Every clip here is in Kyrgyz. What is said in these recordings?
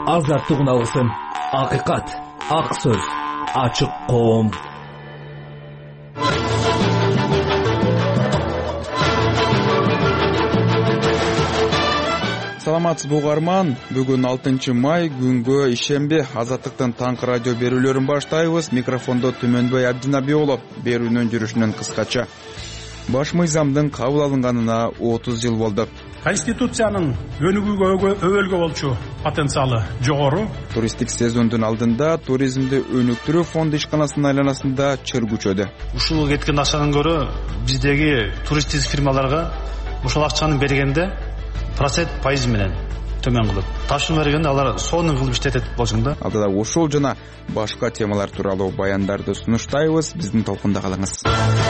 азаттык үналгысын, акыйкат, ак сөз, ачык коом. Саламатсызбы угарман, бүгүн 6 май күнгө ишемби Азаттыктын таңкы радио берүүлөрүн баштайбыз. Микрофондо Түмөнбөй Абдинаби уулу. Берүүнүн жүрүшүнөн кыскача. Баш мыйзамдын кабыл алынганына 30 жыл болду. Конституциянын өнүгүүгө өбөлгө болчу потенциалы жогору. Туристтик сезондун алдында туризмди өнүктүрүү фонду ишканасынын айланасында чыр күчөдү. Ушул кеткен акчадан көрө биздеги туристтик фирмаларга ушул акчаны бергенде процент пайыз менен төмөн кылып, тапшырма бергенде алар сонун кылып иштетет болчу да. Алдыда ушул жана башка темалар тууралуу баяндарды сунуштайбыз. Биздин толкунда калыңыз.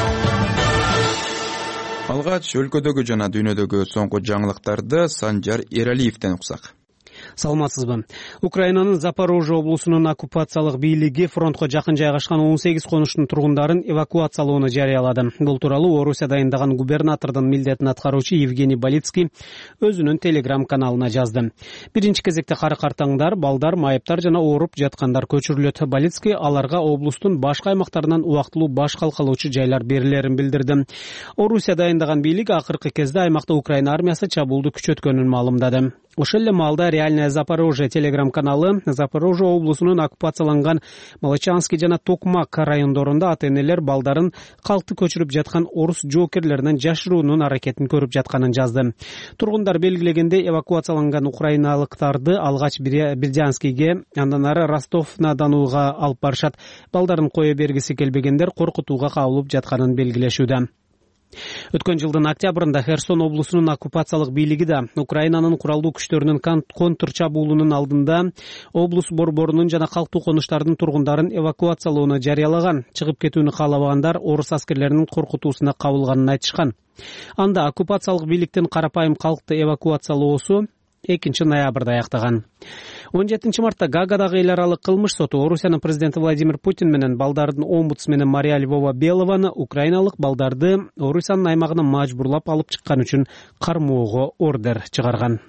Алгач өлкөдөгү жана дүйнөдөгү соңку жаңылыктарды Санжар Эралиевден уксак. Саламатсызбы. Украинанын Запорожье облусунун оккупациялык бийлиги фронтко жакын жайгашкан 18 конуштун тургундарын эвакуациялоону жарыялады. Бул тууралуу Орусия дайындаган губернатордун милдетин аткаруучу Евгений Балицкий өзүнүн телеграм каналына жазды. Биринчи кезекте кары-картаңдар, балдар, майыптар жана ооруп жаткандар көчүрүлөт. Балицкий аларга облустун башка аймактарынан убактылуу баш калкалоочу жайлар берилерин билдирди. Орусия дайындаган бийлик акыркы кезде аймакта Украина армиясы чабуулду күчөткөнүн маалымдады. Ошол эле маалда Реальное Запорожье телеграм каналы Запорожье облусунун оккупацияланган Молочанский жана Токмак райондорунда ата-энелер балдарын калкты көчүрүп жаткан орус жоокерлеринен жашыруунун аракетин көрүп жатканын жазды. Тургундар белгилегендей эвакуацияланган украиналыктарды алгач Бердянскийге, андан ары Ростов-на-Донуга алып барышат. Балдарын кое бергиси келбегендер коркутууга кабылып жатканын белгилешүүдө. Өткөн жылдын октябрында Херсон облусунун оккупациялык бийлиги да Украинанын куралдуу күчтөрүнүн контрчабуулунун алдында облус борборунун жана калктуу конуштардын тургундарын эвакуациялоону жарыялаган. Чыгып кетүүнү каалабагандар орус аскерлеринин коркутуусуна кабылганын айтышкан. Анда оккупациялык бийликтин карапайым калкты эвакуациялоосу 2 ноябрда аяктаган. 17 мартта Гаагадагы эл аралык кылмыш соту Орусиянын президенти Владимир Путин менен балдардын омбудсмени Мария Львова Белованы украиналык балдарды Орусиянын аймагына мажбурлап алып чыккан үчүн кармоого ордер чыгарган.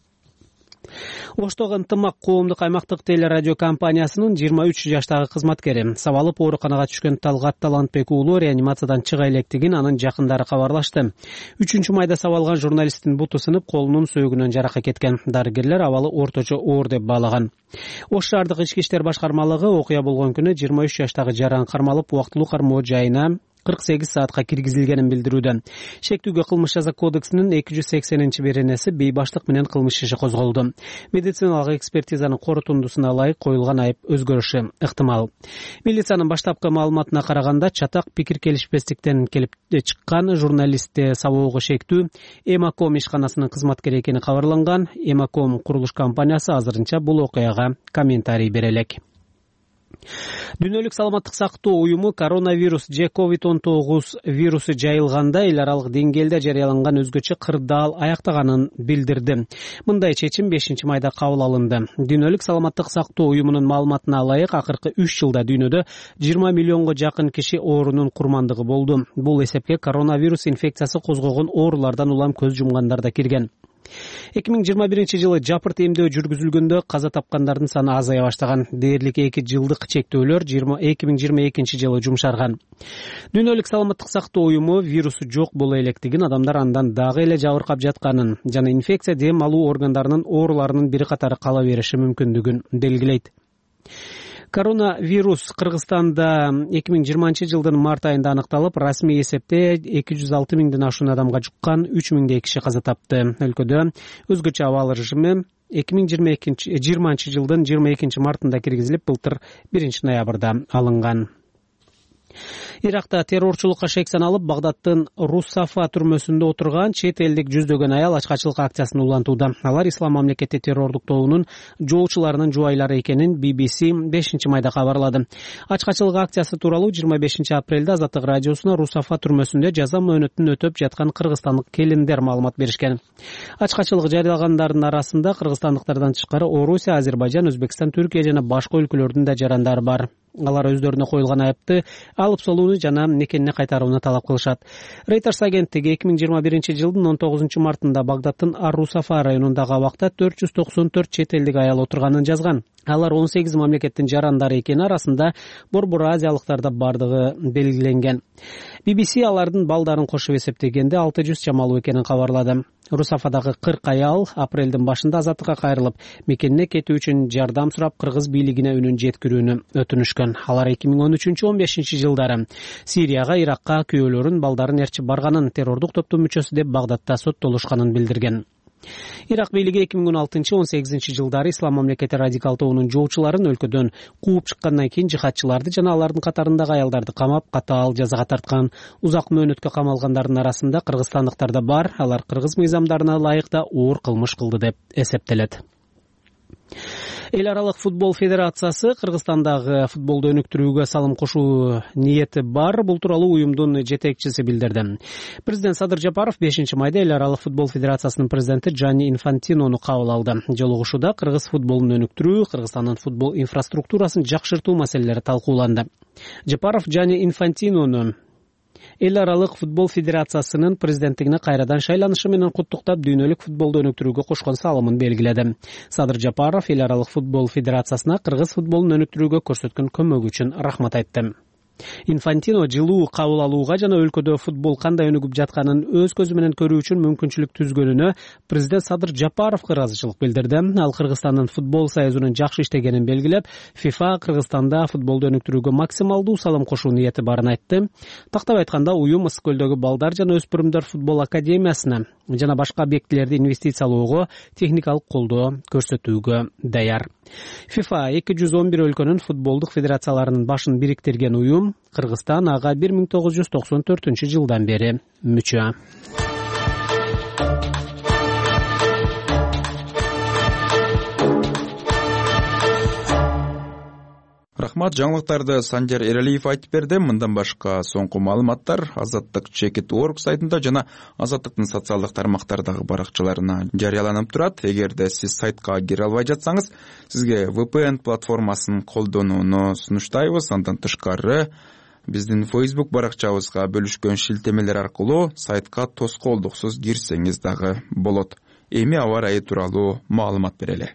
Оштогу ынтымак коомдук аймактык телерадио компаниясынын 23 жаштагы кызматкери сабалып ооруканага түшкөн Талгат Талантбек уулу реанимациядан чыга электигин анын жакындары кабарлашты. 3 майда сабалган журналисттин буту сынып, колунун сөөгүнөн жаракат кеткен. Дарыгерлер абалы орточо оор деп баалаган. Ош шаардык ички иштер башкармалыгы окуя болгон күнү 23 жаштагы жаран кармалып убактылуу кармоо жайына 48 саатка киргизилгенин билдирүүдө. Шектүүгө кылмыш жаза кодексинин 280-беренеси бейбаштык менен кылмыш иши козголду. Медициналык экспертизанын корутундусуна ылайык коюлган айып өзгөрүшү ыктымал. Милициянын баштапкы маалыматына караганда чатак пикир келишпестиктен келип чыккан журналистти сабоого шектүү Эмаком ишканасынын кызматкери экени кабарланган. Эмаком курулуш компаниясы азырынча бул окуяга комментарий бере элек. Дүйнөлүк саламаттык сактоо уюму коронавирус же COVID-19 вирусу жайылганда эл аралык деңгээлде жарыяланган өзгөчө кырдаал аяктаганын билдирди. Мындай чечим 5 майда кабыл алынды. Дүйнөлүк саламаттык сактоо уюмунун маалыматына ылайык акыркы 3 жылда дүйнөдө 20 миллионго жакын киши оорунун курмандыгы болду. Бул эсепке коронавирус инфекциясы козгогон оорулардан улам көз жумгандар да кирген. 2021 жылы жапырт эмдөө жүргүзүлгөндө каза тапкандардын саны азая баштаган. Дээрлик 2 жылдык чектөөлөр 2022 жылы жумшарган. Дүйнөлүк саламаттык сактоо уюму вирусу жок боло электигин, адамдар андан дагы эле жабыркап жатканын жана инфекция дем алуу органдарынын ооруларынын бир катары кала бериши мүмкүндүгүн белгилейт. Коронавирус Кыргызстанда 2020 жылдын март айында аныкталып, расмий эсепте 206 миңден ашуун адамга жуккан, 3 миңдей киши каза тапты. Өлкөдө өзгөчө абал режими 2020 жылдын 22 мартында киргизилип, былтыр 1 ноябрда алынган. Иракта террорчулукка шек саналып, Багдадтын Руссафа түрмөсүндө отурган чет элдик жүздөгөн аял ачкачылык акциясын улантууда. Алар Ислам мамлекети террордук тобунун жоочуларынын жубайлары экенин BBC 5 майда кабарлады. Ачкачылык акциясы тууралуу 25 апрелде Азаттык радиосуна Руссафа түрмөсүндө жаза мөөнөтүн өтөп жаткан кыргызстандык келиндер маалымат беришкен. Ачкачылык жарыялагандардын арасында кыргызстандыктардан тышкары Орусия, Азербайжан, Өзбекстан, Түркия жана башка өлкөлөрдүн да жарандары бар. Алар өздөрүнө коюлган айыпты алып салууну жана мекенине кайтарууну талап кылышат. Reuters агенттиги 2021-жылдын 19 мартында Багдадтын Ар-Русафа районундагы абакта 494 чет элдик аял отурганын жазган. Алар 18 мамлекеттин жарандары экени арасында борбор азиялыктар да бардыгы белгиленген. BBC алардын балдарын кошуп эсептегенде 600 чамалуу экенин кабарлады. Русафадагы 40 аял апрелдин башында азаттыкка кайрылып, мекенине кетүү үчүн жардам сурап кыргыз бийлигине үнүн жеткирүүнү өтүнүшкөн. Алар 2013-15 жылдары Сирияга, Иракка күйөөлөрүн, балдарын ээрчип барганын, террордук топтун мүчөсү деп Багдадта соттолушканын билдирген. Ирак бийлиги 2016-18 жылдары Ислам мамлекети радикал тобунун жоочуларын өлкөдөн кууп чыккандан кийин жихадчыларды жана алардын катарындагы аялдарды камап, катаал жазага тарткан. Узак мөөнөткө камалгандардын арасында кыргызстандыктар да бар. Алар кыргыз мыйзамдарына ылайык да оор кылмыш кылды деп эсептелет. Эл аралык футбол федерациясы Кыргызстандагы футболду өнүктүрүүгө салым кошуу ниети бар. Бул тууралуу уюмдун жетекчиси билдирди. Президент Садыр Жапаров 5-майда Эл аралык футбол федерациясынын президенти Джанни Инфантинону кабыл алды. Жолугушууда кыргыз футболун өнүктүрүү, Кыргызстандын футбол инфраструктурасын жакшыртуу маселелери талкууланды. Жапаров Джанни Инфантинону Эл аралык футбол федерациясынын президенттигине кайрадан шайланышы менен куттуктап, дүйнөлүк футболду өнүктүрүүгө кошкон салымын белгиледи. Садыр Жапаров Эл аралык футбол федерациясына кыргыз футболун өнүктүрүүгө көрсөткөн көмөгү үчүн рахмат айтты. Инфантино жылуу кабыл алууга жана өлкөдө футбол кандай өнүгүп жатканын өз көзү менен көрүү үчүн мүмкүнчүлүк түзгөнүнө президент Садыр Жапаровго ыраазычылык билдирди. Ал Кыргызстандын футбол союзунун жакшы иштегенин белгилеп, FIFA Кыргызстанда футболду өнүктүрүүгө максималдуу салым кошуу ниети барын айтты. Тактап айтканда, уюм Ысык көлдөгү балдар жана өспүрүмдөр футбол академиясына жана башка объектилерди инвестициялоого, техникалык колдоо көрсөтүүгө даяр. FIFA 211 өлкөнүн футболдук федерацияларынын башын бириктирген уюм Кыргызстан ага 1994-жылдан бери мүчө. Рахмат, жаңылыктарды Санжар Эралиев айтып берди. Мындан башка соңку маалыматтар Азаттык Чекит.org сайтында жана Азаттыктын социалдык тармактардагы баракчаларына жарыяланып турат. Эгерде сиз сайтка кире албай жатсаңыз, сизге VPN платформасын колдонууну сунуштайбыз. Андан тышкары биздин Facebook баракчабызга бөлүшкөн шилтемелер аркылуу сайтка тоскоолдуксуз кирсеңиз дагы болот. Эми аба ырайы тууралуу маалымат берели.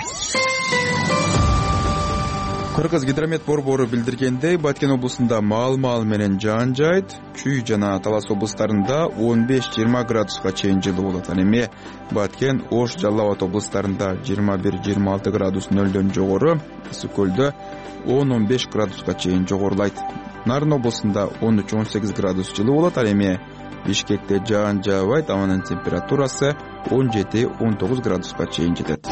Кыргыз гидромет борбору билдиргендей, Баткен облусунда маал менен жаан жайт, Чүй жана Талас облустарында 15-20 градуска чейин жылуу болот. Ал эми Баткен, Ош, Жалал Абад облустарында 21-26 градус нөлдөн жогору, Ысык көлдө 10-15 градуска чейин жогорулайт. Нарын облусунда 13-18 градус жылуу болот. Ал эми Бишкекте жаан жаабайт, абанын температурасы 17-19 градуска чейин жетет.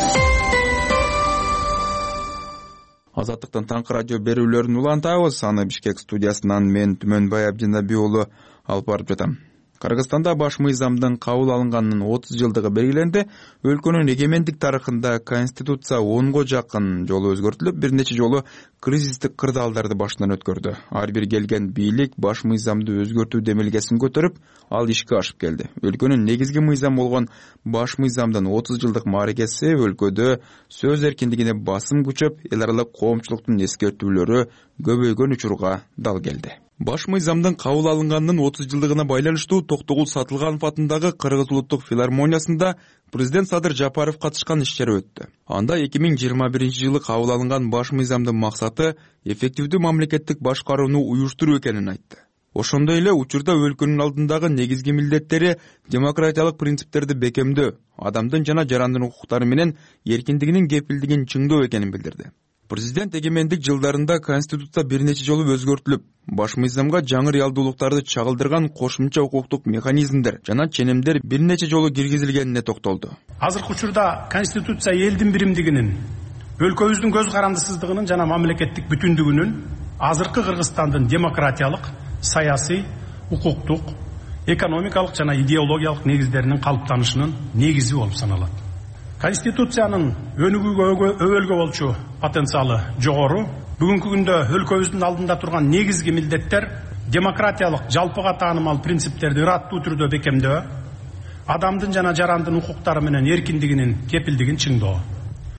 Азаттыктын таңкы радио берүүлөрүн улантабыз. Аны Бишкек студиясынан мен Түмөнбай Абдинаби уулу алып барып жатам. Кыргызстанда баш мыйзамдын кабыл алынганынын 30 жылдыгы белгиленди. Өлкөнүн эгемендик тарыхында конституция 10го жакын жолу өзгөртүлүп, бир нече жолу кризистик кырдаалдарды башынан өткөрдү. Ар бир келген бийлик баш мыйзамды өзгөртүү демилгесин көтөрүп, ал ишке ашып келди. Өлкөнүн негизги мыйзам болгон баш мыйзамдын 30 жылдык мааракеси өлкөдө сөз эркиндигине басым күчөп, эл аралык коомчулуктун эскертүүлөрү көбөйгөн учурга дал келди. Баш мыйзамдын кабыл алынганынын 30 жылдыгына байланыштуу Токтогул Сатылганов атындагы Кыргыз улуттук филармониясында президент Садыр Жапаров катышкан иш-чара өттү. Анда 2021-жылы кабыл алынган баш мыйзамдын максаты эффективдүү мамлекеттик башкарууну уюштуруу экенин айтты. Ошондой эле учурда өлкөнүн алдындагы негизги милдеттери демократиялык принциптерди бекемдөө, адамдын жана жарандын укуктары менен эркиндигинин кепилдигин чыңдоо экенин билдирди. Президент эгемендик жылдарында конституция бир нече жолу өзгөртүлүп, баш мыйзамга жаңы реалдуулуктарды чагылдырган кошумча укуктук механизмдер жана ченемдер бир нече жолу киргизилгенине токтолду. Азыркы учурда конституция элдин биримдигинин, өлкөбүздүн көз карандысыздыгынын жана мамлекеттик бүтүндүгүнүн, азыркы Кыргызстандын демократиялык, саясий, укуктук, экономикалык жана идеологиялык негиздеринин калыптанышынын негизи болуп саналат. Конституциянын өнүгүүгө өбөлгө болчу потенциалы жогору. Бүгүнкү күндө өлкөбүздүн алдында турган негизги милдеттер демократиялык жалпыга таанымал принциптерди ыраттуу түрдө бекемдөө, адамдын жана жарандын укуктары менен эркиндигинин кепилдигин чыңдоо.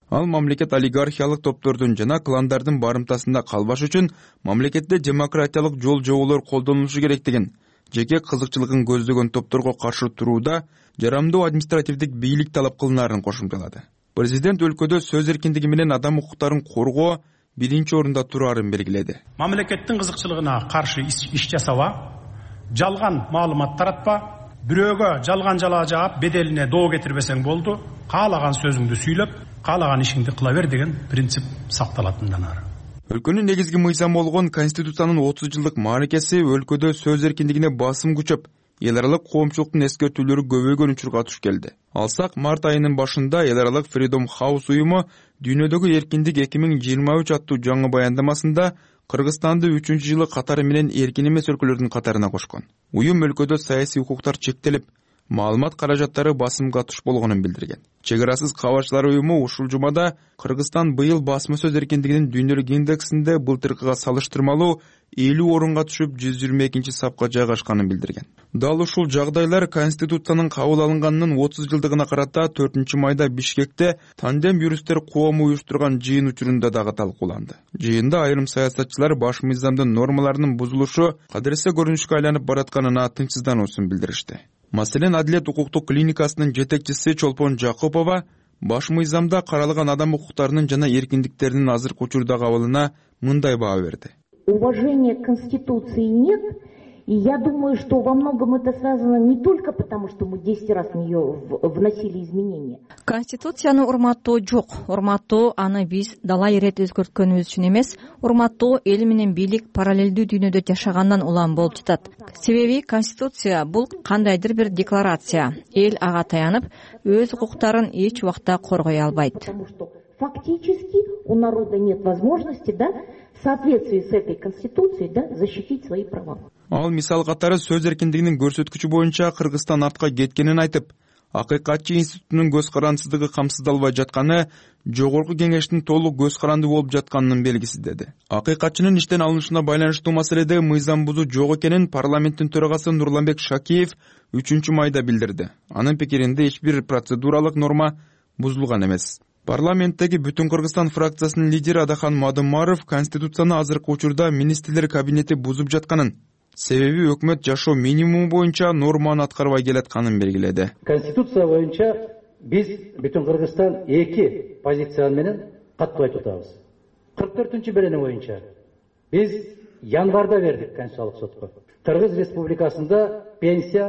Ал мамлекет олигархиялык топтордун жана кландардын барымтасында калбаш үчүн мамлекетте демократиялык жол жоболор колдонулушу керектигин, жеке кызыкчылыгын көздөгөн топторго каршы турууда жарамдуу административдик бийлик талап кылынаарын кошумчалады. Президент өлкөдө сөз эркиндиги менен адам укуктарын коргоо биринчи орунда тураарын белгиледи. Мамлекеттин кызыкчылыгына каршы иш жасаба, жалган маалымат таратпа, бирөөгө жалган жалаа жаап беделине доо кетирбесең болду, каалаган сөзүңдү сүйлөп, каалаган ишиңди кыла бер деген принцип сакталатындан ары. Өлкөнүн негизги мыйзамы болгон Конституциянын 30 жылдык мааракеси өлкөдө сөз эркиндигине басым күчөп, эл аралык коомчулуктун эскертүүлөрү көбөйгөн учурга туш келди. Алсак, март айынын башында эл аралык Freedom House уюму дүйнөдөгү эркиндик 2023 аттуу жаңы баяндамасында Кыргызстанды 3-жылы катары менен эркин эмес өлкөлөрдүн катарына кошкон. Уюм өлкөдө саясий укуктар чектелип, маалымат каражаттары басымга туш болгонун билдирген. Чек арасыз кабарчылар уюму ушул жумада Кыргызстан быйыл басма сөз эркиндигинин дүйнөлүк индексинде былтыркыга салыштырмалуу 50 орунга түшүп 122 сапка жайгашканын билдирген. Дал ушул жагдайлар Конституциянын кабыл алынганынын 30 жылдыгына карата 4-майда Бишкекте тандем юристтер коому уюштурган жыйын учурунда дагы талкууланды. Жыйында айрым саясатчылар баш мыйзамдын нормаларынын бузулушу кадыресе көрүнүшкө айланып баратканына тынчсыздануусун билдиришти. Маселен, Адилет укуктук клиникасынын жетекчиси Чолпон Жакупова баш мыйзамда каралган адам укуктарынын жана эркиндиктеринин азыркы учурда кабылына мындай баа берди. Уважения к Конституции нет, и я думаю, что во многом это связано не только потому, что мы 10 раз в нее вносили изменения. Конституцияны урматтоо жок. Урматтоо аны биз дала ирет өзгөрткөнүбүз үчүн эмес, урматтоо эл менен бийлик параллелдүү дүйнөдө жашагандан улам болуп жатат. Себеби Конституция бул кандайдыр бир декларация. Эл ага таянып, өз укуктарын эч убакта коргой албайт. Потому что фактически у народа нет возможности, в соответствии с этой Конституцией, защитить свои права. Ал мисал катары сөз эркиндигинин көрсөткүчү боюнча Кыргызстан артка кеткенин айтып, Акыйкатчы институтунун көз карандысыздыгы камсыздалбай жатканы жогорку кеңештин толук көз каранды болуп жатканынын белгиси деди. Акыйкатчынын иштен алынышына байланыштуу маселеде мыйзам бузуу жок экенин парламенттин төрагасы Нурланбек Шакиев 3-майда билдирди. Анын пикиринде эч бир процедуралык норма бузулган эмес. Парламенттеги Бүтүн Кыргызстан фракциясынын лидери Адахан Мадымаров Конституцияны азыркы учурда министрлер кабинети бузуп жатканын, себеби өкмөт жашоо минимуму боюнча норманы аткарбай келатканын белгиледи. Конституция боюнча биз Бүтүн Кыргызстан 2 позиция менен каттуу айтып атабыз. 44-берене боюнча биз январда бердик Конституциялык сотко. Кыргыз Республикасында пенсия,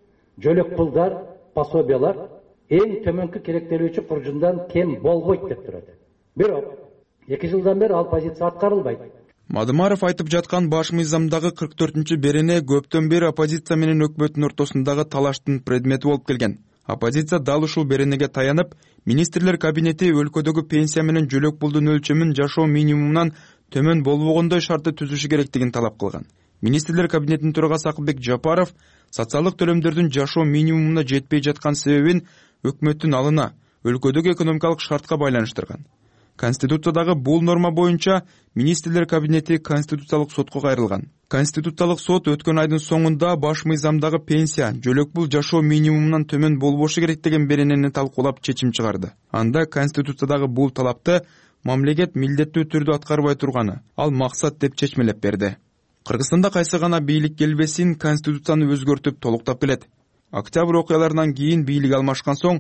жөлөк пулдар, пособиялар эң төмөнкү керектелүүчү куржундан кем болбойт деп турат. Бирок 2 жылдан бери ал позиция аткарылбайт. Мадымаров айтып жаткан баш мыйзамдагы 44-берене көптөн бери оппозиция менен өкмөттүн ортосундагы талаштын предмети болуп келген. Оппозиция дал ушул беренеге таянып, министрлер кабинети өлкөдөгү пенсия менен жөлөк пулдун өлчөмүн жашоо минимумунан төмөн болбогондой шартты түзүшү керектигин талап кылган. Министрлер кабинетинин төрагасы Акылбек Жапаров социалдык төлөмдөрдүн жашоо минимумуна жетпей жаткан себебин өкмөттүн алына, өлкөдөгү экономикалык шартка байланыштырган. Конституциядагы бул норма боюнча министрлер кабинети Конституциялык сотко кайрылган. Конституциялык сот өткөн айдын соңунда баш мыйзамдагы пенсия, жөлөк пул жашоо минимумунан төмөн болбошу керек деген беренени талкуулап чечим чыгарды. Анда Конституциядагы бул талапты мамлекет милдеттүү түрдө аткарбай турганы, ал максат деп чечмелеп берди. Кыргызстанда кайсы гана бийлик келбесин Конституцияны өзгөртүп толуктап келет. Октябрь окуяларынан кийин бийлик алмашкан соң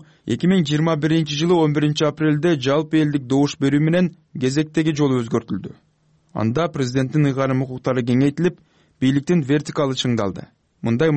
2021-жылы 11-апрелде жалпы элдик добуш берүү менен кезектеги жолу өзгөртүлдү. Анда президенттин ыйгарым укуктары кеңейтилип, бийликтин вертикалы чыңдалды. Мындай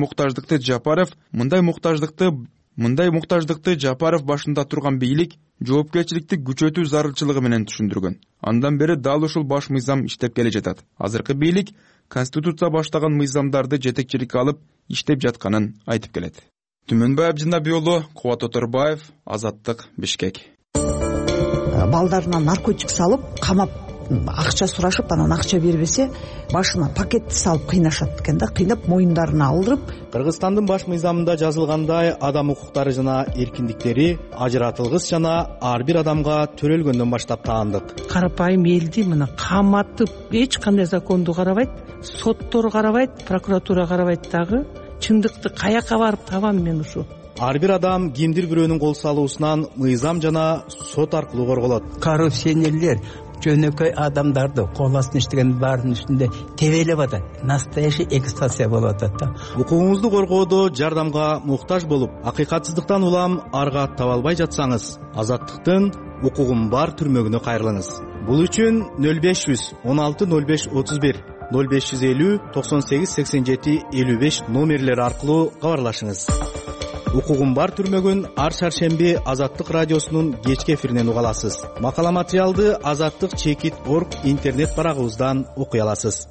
муктаждыкты Жапаров башында турган бийлик жоопкерчиликти күчөтүү зарылчылыгы менен түшүндүргөн. Андан бери дал ушул баш мыйзам иштеп келе жатат. Азыркы бийлик Конституция баштаган мыйзамдарды жетекчиликке алып иштеп жатканын айтып келет. Түмөнбай Абдинабий уулу, Кубат Оторбаев, Азаттык, Бишкек. Балдарына наркотик салып, камап, акча сурашып, анан акча бербесе, башына пакетти салып кыйнашат экен да, кыйнап моюндарына алдырып. Кыргызстандын баш мыйзамында жазылгандай адам укуктары жана эркиндиктери ажыратылгыс жана ар бир адамга төрөлгөндөн баштап таандык. Карапайым элди мына каматып, эч кандай законду карабайт, соттор карабайт, прокуратура карабайт дагы. Чындыкты каяка барып табам мен ушу? ар бир адам кимдир бирөөнүн кол салуусунан мыйзам жана сот аркылуу корголот. Коррупционерлер жөнөкөй адамдарды кол астына иштеген баардын үстүндө тебелеп атат. Настоящий эксплуатация болуп атат да. Укугуңузду коргоодо жардамга муктаж болуп, акыйкатсыздыктан улам арга таба албай жатсаңыз, Азаттыктын укугум бар түрмөгүнө кайрылыңыз. Бул үчүн 0500 16 05 31 0550 98 87 55 номерлери аркылуу кабарлашыңыз. Укугум бар түрмөгүн ар шаршемби Азаттык радиосунун кечки эфиринен уга аласыз. Макала материалды azаттык.org интернет барагыбыздан окуй аласыз.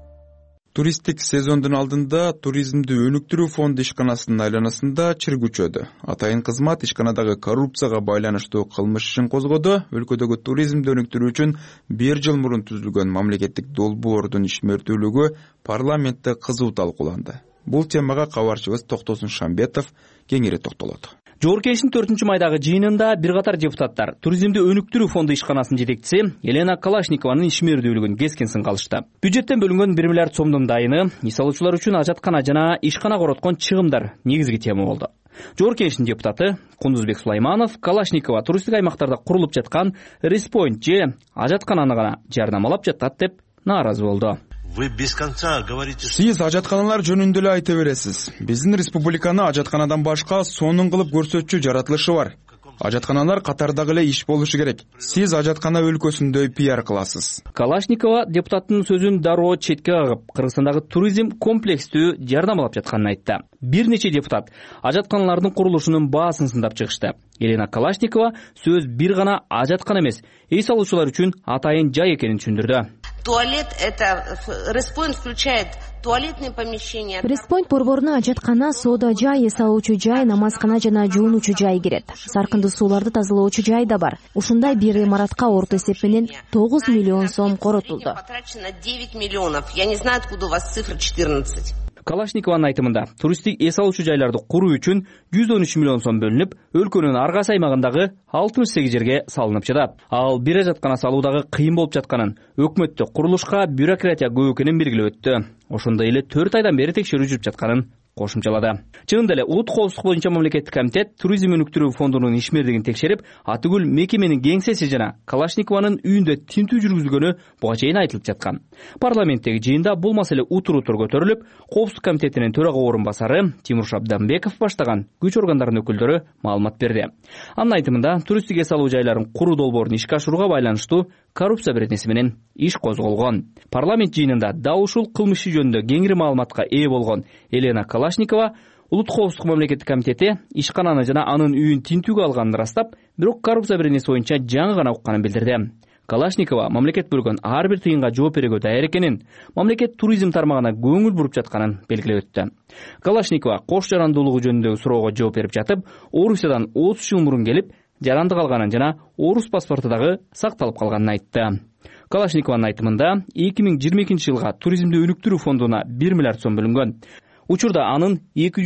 Туристтик сезондун алдында туризмди өнүктүрүү фонду ишканасынын айланасында чыр күчөдү. Атайын кызмат ишканадагы коррупцияга байланыштуу кылмыш ишин козгоду. Өлкөдөгү туризмди өнүктүрүү үчүн 1 жыл мурун түзүлгөн мамлекеттик долбоордун ишмердүүлүгү парламентте кызуу талкууланды. Бул темага кабарчыбыз Токтосун Шамбетов кеңири токтолот. Жогорку Кеңештин 4-майдагы жыйынында бир катар депутаттар туризмди өнүктүрүү фонду ишканасынын жетекчиси Елена Калашникованын ишмердүүлүгүн кескен сын калышты. Бюджеттен бөлүнгөн 1 миллиард сомдун дайыны иш алуучулар үчүн ажаткана жана ишкана короткон чыгымдар негизги тема болду. Жогорку Кеңештин депутаты Кундузбек Сулайманов Калашникова туристтик аймактарда курулуп жаткан Респойнт же ажаткананы гана жардамалап жатат деп нааразы болду. Вы без конца говорите. Сиз ажатканалар жөнүндө эле айта бересиз. Биздин республиканы ажатканадан башка сонун кылып көрсөтчү жаратылышы бар. Ажатканалар катардагы эле иш болушу керек. Сиз ажаткана өлкөсүндө пиар кыласыз. Калашникова депутаттын сөзүн дароо четке кагып, Кыргызстандагы туризм комплекстүү жардамалап жатканын айтты. Бир нече депутат ажатканалардын курулушунун баасын сындап чыгышты. Елена Калашникова сөз бир гана ажаткана эмес, эс алуучулар үчүн атайын жай экенин түшүндүрдү. Туалет это Респойнт включает туалетные помещения. Респойнт борборуна ажаткана, соода жай, эс алуучу жай, намазкана жана жуунуучу жай кирет. Саркынды сууларды тазалоочу жай да бар. Ушундай бир имаратка орто эсеп менен 9 миллион сом коротулду. Потрачено 9 миллионов. Я не знаю, откуда у вас цифра 14. Калашникованын айтымында туристтик эс алуучу жайларды куруу үчүн 113 миллион сом бөлүнүп, өлкөнүн ар кайсы аймагындагы 68 жерге салынып жатат. Ал бир ажаткана салуудагы кыйын болуп жатканын, өкмөттө курулушка бюрократия көп экенин белгилеп өттү. Ошондой эле 4 айдан бери текшерүү жүрүп жатканын кошумчалады. Чынында эле улут коопсуздук боюнча мамлекеттик комитет туризм өнүктүрүү фондунун ишмердигин текшерип, Атыгүл мекеменин кеңсеси жана Калашникованын үйүндө тинтүү жүргүзгөнү буга чейин айтылып жаткан. Парламенттеги жыйында бул маселе утур-утур көтөрүлүп, коопсуздук комитетинин төрага орун басары Тимур Шабданбеков баштаган күч органдарынын өкүлдөрү маалымат берди. Анын айтымында туристтик эс алуу жайларын куруу долбоорун ишке ашырууга байланыштуу коррупция беренеси менен иш козголгон. Парламент жыйынында дал ушул кылмыш жөнүндө кеңири маалыматка ээ болгон Елена Калашникова улут коопсуздук мамлекеттик комитети ишкананы жана анын үйүн тинтүүгө алганын ырастап, бирок коррупция беренеси боюнча жаңы гана укканын билдирди. Калашникова мамлекет бөлгөн ар бир тыйынга жооп берүүгө даяр экенин, мамлекет туризм тармагына көңүл буруп жатканын белгилеп өттү. Калашникова кош жарандуулугу жөнүндөгү суроого жооп берип жатып, Орусиядан 30 жыл мурун келип, жаранды калганын жана орус паспорту дагы сакталып калганын айтты. Калашникованын айтымында 2022 жылга туризмди өнүктүрүү фондуна 1 миллиард сом бөлүнгөн. Учурда анын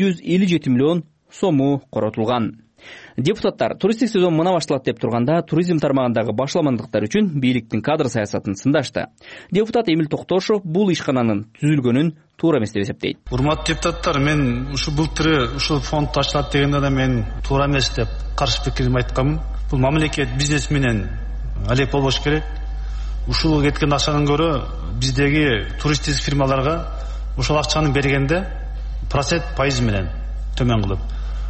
257 миллион сому коротулган. Депутаттар туристтик сезон мына башталат деп турганда туризм тармагындагы башламандыктар үчүн бийликтин кадр саясатын сындашты. Депутат Эмил Токтошов бул ишкананын түзүлгөнүн туура эмес деп эсептейт. Урматтуу депутаттар, мен ушу былтыры ушул фонд ачылат дегенде да мен туура эмес деп каршы пикирим айтканмын. Бул мамлекет бизнес менен алек болбош керек. Ушул кеткен акчадан көрө биздеги туристтик фирмаларга ушул акчаны бергенде процент пайыз менен төмөн кылып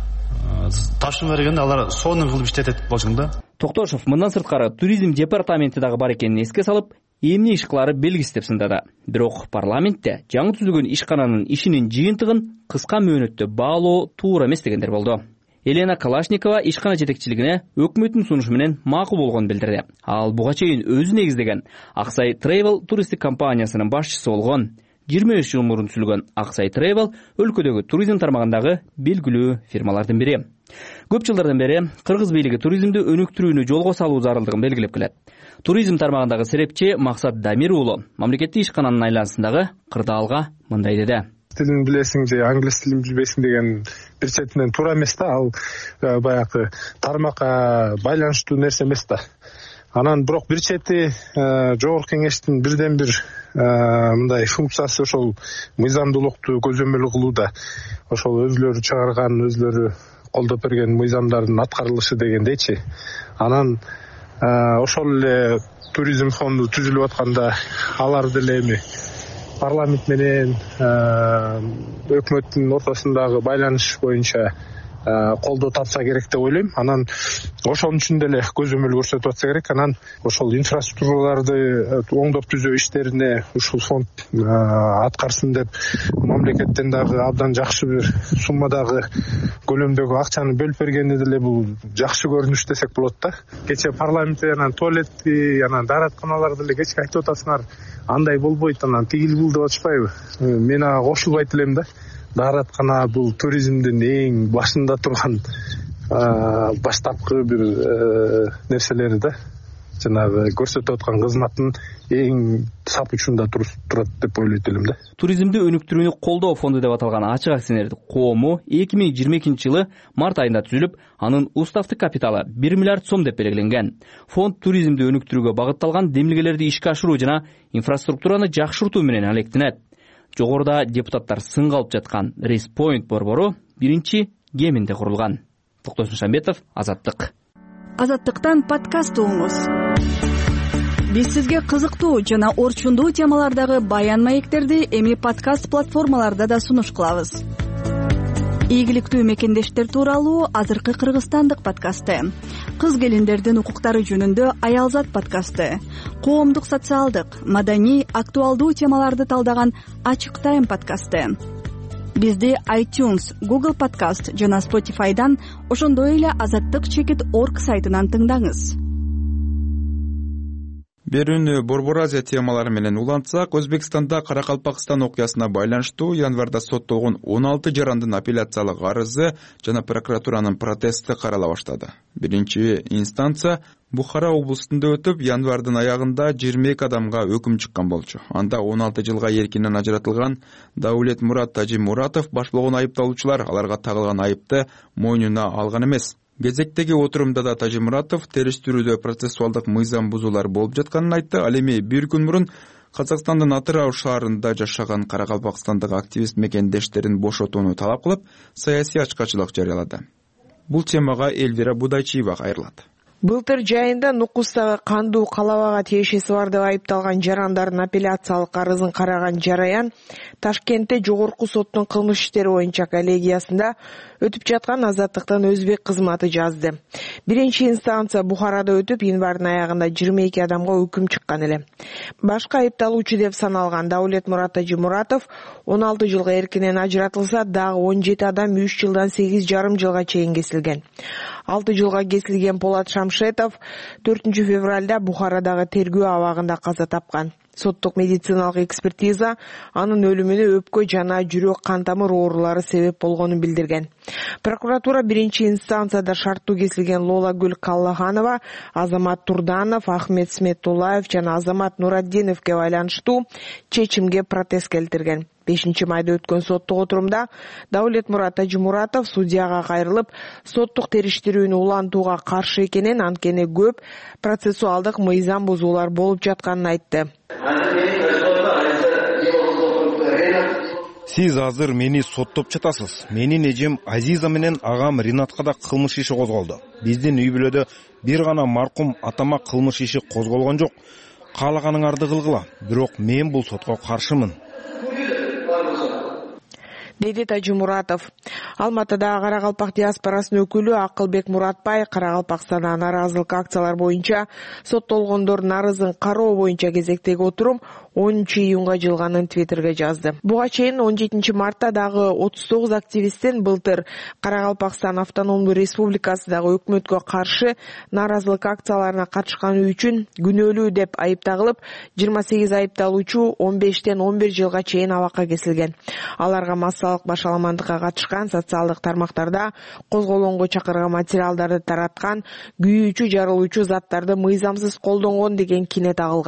тапшырма бергенде алар сонун кылып иштетет болчуң да. Токтошов мындан сырткары туризм департаменти дагы бар экенин эске салып, эмне иш кылары белгисиз деп сындады. Бирок парламентте жаңы түзүлгөн ишкананын ишинин жыйынтыгын кыска мөөнөттө баалоо туура эмес дегендер болду. Елена Калашникова ишкана жетекчилигине өкмөттүн сунушу менен макул болгонун билдирди. Ал буга чейин өзү негиздеген Аксай Travel туристтик компаниясынын башчысы болгон. 25 жыл мурун түзүлгөн Аксай Travel өлкөдөгү туризм тармагындагы белгилүү фирмалардын бири. Көп жылдардан бери кыргыз бийлиги туризмди өнүктүрүүнү жолго салуу зарылдыгын белгилеп келет. Туризм тармагындагы серепчи Максат Дамир уулу мамлекеттик ишкананын айланасындагы кырдаалга мындай деди. Тилин билесиң же англис тилин билбейсиң деген бир четинен туура эмес да, ал баягы тармакка байланыштуу нерсе эмес да. Анан бирок бир чети жогорку кеңештин бирден бир мындай функциясы ошол мыйзамдуулукту көзөмөл кылууда. Ошол өзлөрү чыгарган, өзлөрү колдоп берген мыйзамдардын аткарылышы дегендейчи. Анан ошол эле туризм фонду түзүлүп атканда алар деле эми парламент менен өкмөттүн ортосундагы байланыш боюнча колдоо тапса керек деп ойлойм. Анан ошонун үчүн деле көзөмөл көрсөтүп атса керек. Анан ошол инфраструктураларды оңдоп түзөө иштерине ушул фонд аткарсын деп мамлекеттен дагы абдан жакшы бир суммадагы көлөмдөгү акчаны бөлүп бергени деле бул жакшы көрүнүш десек болот да. Кечээ парламентте анан туалетти, анан дааратканалар деле кечке айтып атасыңар, андай болбойт, анан тигил бул деп атышпайбы? Мен ага кошулбайт элем да. Даараткана бул туризмдин эң башында турган баштапкы бир нерселери да. Жанагы көрсөтүп аткан кызматтын эң сап учунда турат деп ойлойт элем да. Туризмди өнүктүрүүнү колдоо фонду деп аталган ачык акционердик коому 2022-жылы март айында түзүлүп, анын уставдык капиталы 1 миллиард сом деп белгиленген. Фонд туризмди өнүктүрүүгө багытталган демилгелерди ишке ашыруу жана инфраструктураны жакшыртуу менен алектенет. Жогоруда депутаттар сынга алып жаткан Респойнт борбору биринчи кеминде курулган. Токтосун Шамбетов, Азаттык. Азаттыктан подкаст угуңуз. Биз сизге кызыктуу жана орчундуу темалардагы баян маектерди эми подкаст платформаларда да сунуш кылабыз. Ийгиликтүү мекендештер тууралуу азыркы кыргызстандык подкасты, кыз келиндердин укуктары жөнүндө Аялзат подкасты, коомдук социалдык, маданий, актуалдуу темаларды талдаган Ачык Тайм подкасты. Бизди iTunes, Google Podcast жана Spotify'дан, ошондой эле azattik.org сайтынан тыңдаңыз. Берүүнү Борбор Азия темалары менен улантсак, Өзбекстанда Каракалпакстан окуясына байланыштуу январда соттолгон 16 жарандын апелляциялык арызы жана прокуратуранын протести карала баштады. Биринчи инстанция Бухара облустунда өтүп, январдын аягында 22 адамга өкүм чыккан болчу. Анда 16 жылга эркинен ажыратылган Даулет Мурат Тажимуратов баш болгон айыпталуучулар аларга тагылган айыпты мойнуна алган эмес. Кезектеги отурумда да Тажимуратов териштирүүдө процессуалдык мыйзам бузуулар болуп жатканын айтты. Ал эми бир күн мурун Казакстандын Атырау шаарында жашаган каракалпакстандык активист мекендештерин бошотууну талап кылып, саясий ачкачылык жарыялады. Бул темага Эльвира Будайчиева кайрылат. Былтыр жайында Нукустагы кандуу калабага тиешеси бар деп айыпталган жарандардын апелляциялык арызын караган жараян Ташкентте жогорку соттун кылмыш иштери боюнча коллегиясында өтүп жаткан Азаттыктын өзбек кызматы жазды. Биринчи инстанция Бухарада өтүп, январдын аягында 22 адамга өкүм чыккан эле. Башка айыпталуучу деп саналган Даулет Мурат Тажимуратов 16 жылга эркинен ажыратылса, дагы 17 адам 3 жылдан 8,5 жылга чейин кесилген. 6 жылга кесилген Полат Шамшетов 4 февралда Бухарадагы тергөө абагында каза тапкан. Соттук медициналык экспертиза анын өлүмүнө өпкө жана жүрөк кан тамыр оорулары себеп болгонун билдирген. Прокуратура биринчи инстанцияда шарттуу кесилген Лолагүл Каллаханова, Азамат Турданов, Ахмет Сметулаев жана Азамат Нураддиновге байланыштуу чечимге протест келтирген. 5 майда өткөн соттук отурумда Даулет Мурат Тажимуратов судьяга кайрылып, соттук териштирүүнү улантууга каршы экенин, анткени көп процессуалдык мыйзам бузуулар болуп жатканын айтты. Сиз азыр мени соттоп жатасыз. Менин эжем Азиза менен агам Ринатка да кылмыш иши козголду. Биздин үй бүлөдө бир гана маркум атама кылмыш иши козголгон жок. Каалаганыңарды кылгыла, бирок мен бул сотко каршымын, деди Тажимуратов. Алматыда Каракалпак диаспорасынын өкүлү Акылбек Муратбай Каракалпакстанда нааразылык акциялар боюнча соттолгондордун арызын кароо боюнча кезектеги отурум 10 июнга жылганын Твиттерге жазды. Буга чейин 17 мартта дагы 39 активисттин былтыр Каракалпакстан автономдуу республикасындагы өкмөткө каршы нааразылык акцияларына катышканы үчүн күнөөлүү деп айыпталып, 28 айыпталуучу 15-тен 11 жылга чейин абакка кесилген. Аларга массалык башаламандыкка катышкан, социалдык тармактарда козголоонго чакырган материалдарды тараткан, күйүүчү, жарылуучу заттарды мыйзамсыз колдонгон деген кине тагылган.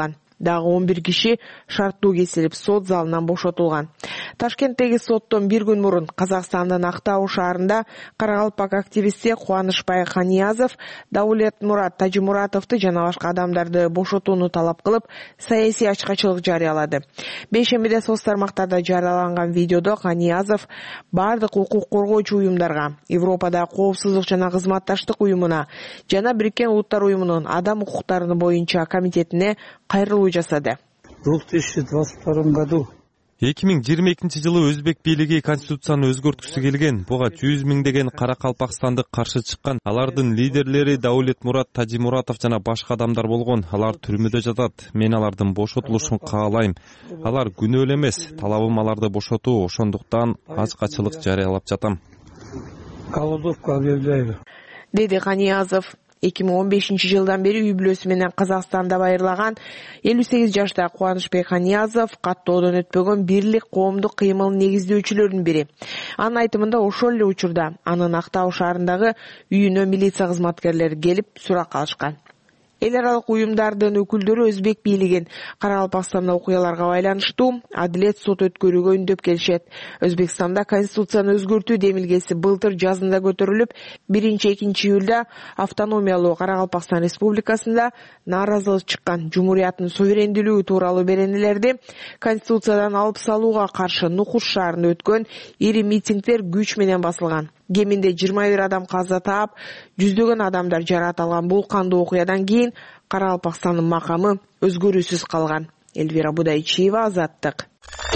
Дагы 11 киши шарттуу кесилип сот залынан бошотулган. Ташкенттеги соттон бир күн мурун Казакстандын Актау шаарында Каракалпак активисти Кубанычбай Каниязов Даулетмурат Тажимуратовду жана башка адамдарды бошотууну талап кылып, саясий ачкачылык жарыялады. Бейшембиде соц тармактарда жарыяланган видеодо Каниязов бардык укук коргоочу уюмдарга, Европада коопсуздук жана кызматташтык уюмуна жана Бириккен Улуттар уюмунун адам укуктары боюнча комитетине кайрылуу жасады. В 2022 году 2022 өзбек бийлиги конституцияны өзгөрткүсү келген. Буга 100 миңдеген каракалпакстандык каршы чыккан. Алардын лидерлери Даулетмурат Тажимуратов жана башка адамдар болгон. Алар түрмөдө жатат. Мен алардын бошотулушун каалайм. Алар күнөө эле эмес. Талабым аларды бошотуу. Ошондуктан ачкачылык жарыялап жатам. Голодовка объявляю. Деди Каниязов. 2015 жылдан бери үй бүлөсү менен Казакстанда байырлаган 58 жаштагы Кубанычбек Каниязов каттоодон өтпөгөн Бирлик коомдук кыймылын негиздөөчүлөрүнүн бири. Анын айтымында ошол эле учурда анын Актау шаарындагы үйүнө милиция кызматкерлери келип сурак алышкан. Эл аралык уюмдардын өкүлдөрү өзбек бийлигин Каракалпакстанда окуяларга байланыштуу адилет сот өткөрүүгө үндөп келишет. Өзбекстанда конституцияны өзгөртүү демилгеси былтыр жазында көтөрүлүп, 1-2 июлда автономиялуу Каракалпакстан республикасында нааразылык чыккан. Жумурияттын суверендүүлүгү тууралуу беренелерди конституциядан алып салууга каршы Нукус шаарында өткөн ири митингдер күч менен басылган. Кеминде 21 адам каза таап, жүздөгөн адамдар жаракат алган. Бул кандуу окуядан кийин Каракалпакстандын макамы өзгөрүүсүз калган. Элвира Будайчиева, Азаттык.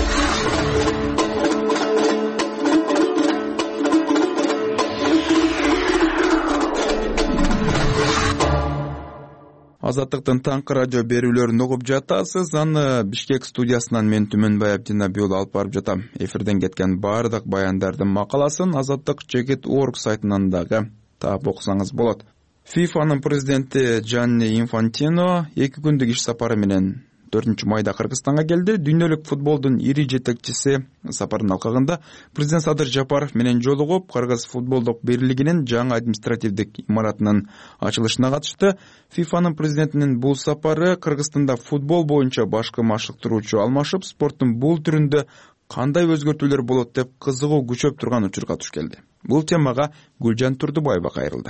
Азаттыктын таңкы радио берүүлөрүн угуп жатасыз. Аны Бишкек студиясынан мен Түмөнбай Абдинабиул алып барып жатам. Эфирден кеткен бардык баяндардын макаласын Азаттык.org сайтынан дагы таап окусаңыз болот. ФИФАнын президенти Джанни Инфантино 2 күндүк иш сапары менен 4-майда Кыргызстанга келди. Дүйнөлүк футболдун ири жетекчиси сапардын алкагында президент Садыр Жапаров менен жолугуп, Кыргыз футболдук бирлигинин жаңы административдик имаратынын ачылышына катышты. ФИФАнын президентинин бул сапары Кыргызстанда футбол боюнча башкы машыктыруучу алмашып, спорттун бул түрүндө кандай өзгөртүүлөр болот деп кызыгуу күчөп турган учурга туш келди. Бул темага Гүлжан Турдубаева кайрылды.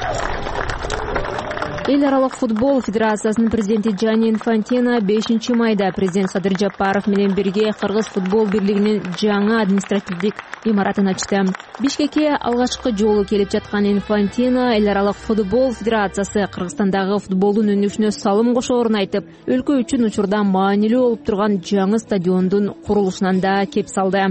Эл аралык футбол федерациясынын президенти Джанни Инфантино 5-майда президент Садыр Жапаров менен бирге Кыргыз футбол бирлигинин жаңы административдик имаратын ачты. Бишкекке алгачкы жолу келип жаткан Инфантино эл аралык футбол федерациясы Кыргызстандагы футболдун өнүгүшүнө салым кошоорун айтып, өлкө үчүн учурда маанилүү болуп турган жаңы стадиондун курулушунан да кеп салды.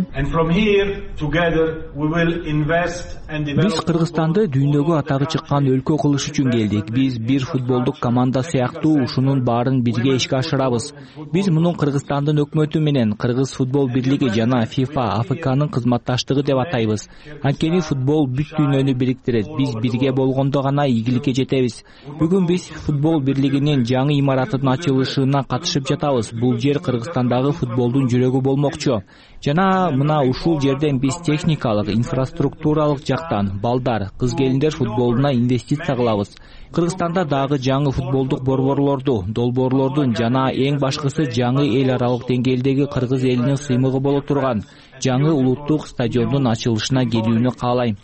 Биз Кыргызстанды дүйнөгө атагы чыккан өлкө кылыш үчүн келдик. Биз бир футболдук команда сыяктуу ушунун баарын бирге ишке ашырабыз. Биз муну Кыргызстандын өкмөтү менен Кыргыз футбол бирлиги жана ФИФА АФКнын кызматташтыгы деп атайбыз. Анткени футбол бүт дүйнөнү бириктирет. Биз бирге болгондо гана ийгиликке жетебиз. Бүгүн биз футбол бирлигинин жаңы имаратынын ачылышына катышып жатабыз. Бул жер Кыргызстандагы футболдун жүрөгү болмокчу. Жана мына ушул жерден биз техникалык, инфраструктуралык жактан балдар, кыз-келиндер футболуна инвестиция кылабыз. Кыргызстанда дагы жаңы футболдук борборлорду, долбоорлордун жана эң башкысы жаңы эл аралык деңгээлдеги кыргыз элинин сыймыгы боло турган жаңы улуттук стадиондун ачылышына келүүнү каалайм.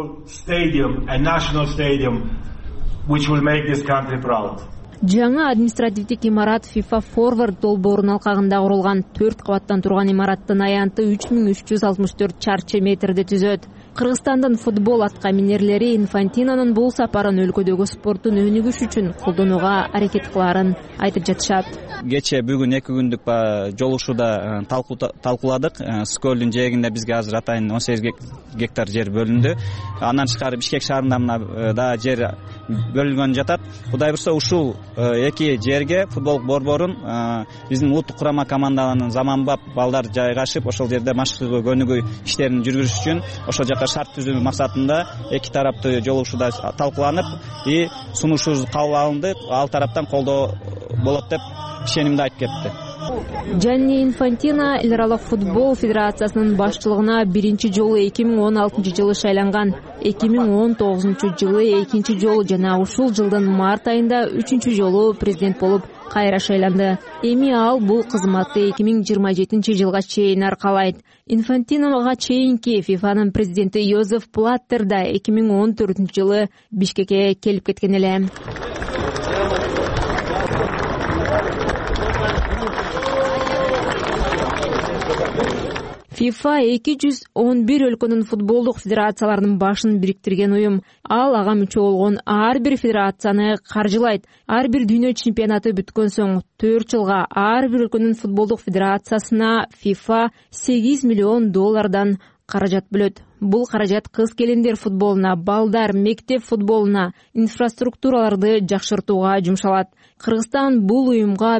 Жаңы административдик имарат FIFA Forward долбоорунун алкагында курулган 4 кабаттан турган имараттын аянты 3364 чарчы метрди түзөт. Кыргызстандын футбол аткаминерлери Инфантинонун бул сапарын өлкөдөгү спорттун өнүгүш үчүн колдонууга аракет кылаарын айтып жатышат. Кече бүгүн 2 күндүк жолугушууда талкууладык. Скөлдүн жээгинде бизге азыр атайын 18 гектар жер бөлүндү. Андан тышкары Бишкек шаарында мына да жер бөлүнгөн жатат. Кудай бурса ушул 2 жерге футбол борборун биздин улуттук курама командаларынын заманбап балдар жайгашып, ошол жерде машыгуу көнүгүү иштерин жүргүзүш үчүн ошол жака шарт түзүү максатында 2 тараптуу жолугушууда талкууланып, сунушубуз кабыл алынды. Ал тараптан колдоо болот деп ишенимди айтып кетти. Джанни Инфантино эл аралык футбол федерациясынын башчылыгына биринчи жолу 2016 жылы шайланган. 2019 жылы экинчи жолу жана ушул жылдын март айында 3 жолу президент болуп кайра шайланды. Эми ал бул кызматты 2027-жылга чейин аркалайт. Инфантиноға чейинки ФИФАнын президенти Йозеф Блаттер да 2014-жылы Бишкекке келип кеткен эле. ФИФА 211 өлкөнүн футболдук федерацияларынын башын бириктирген уюм. Ал ага мүчө болгон ар бир федерацияны каржылайт. Ар бир дүйнө чемпионаты бүткөн соң 4 жылга ар бир өлкөнүн футболдук федерациясына ФИФА $8 миллион каражат бөлөт. Бул каражат кыз-келиндер футболуна, балдар, мектеп футболуна, инфраструктураларды жакшыртууга жумшалат. Кыргызстан бул уюмга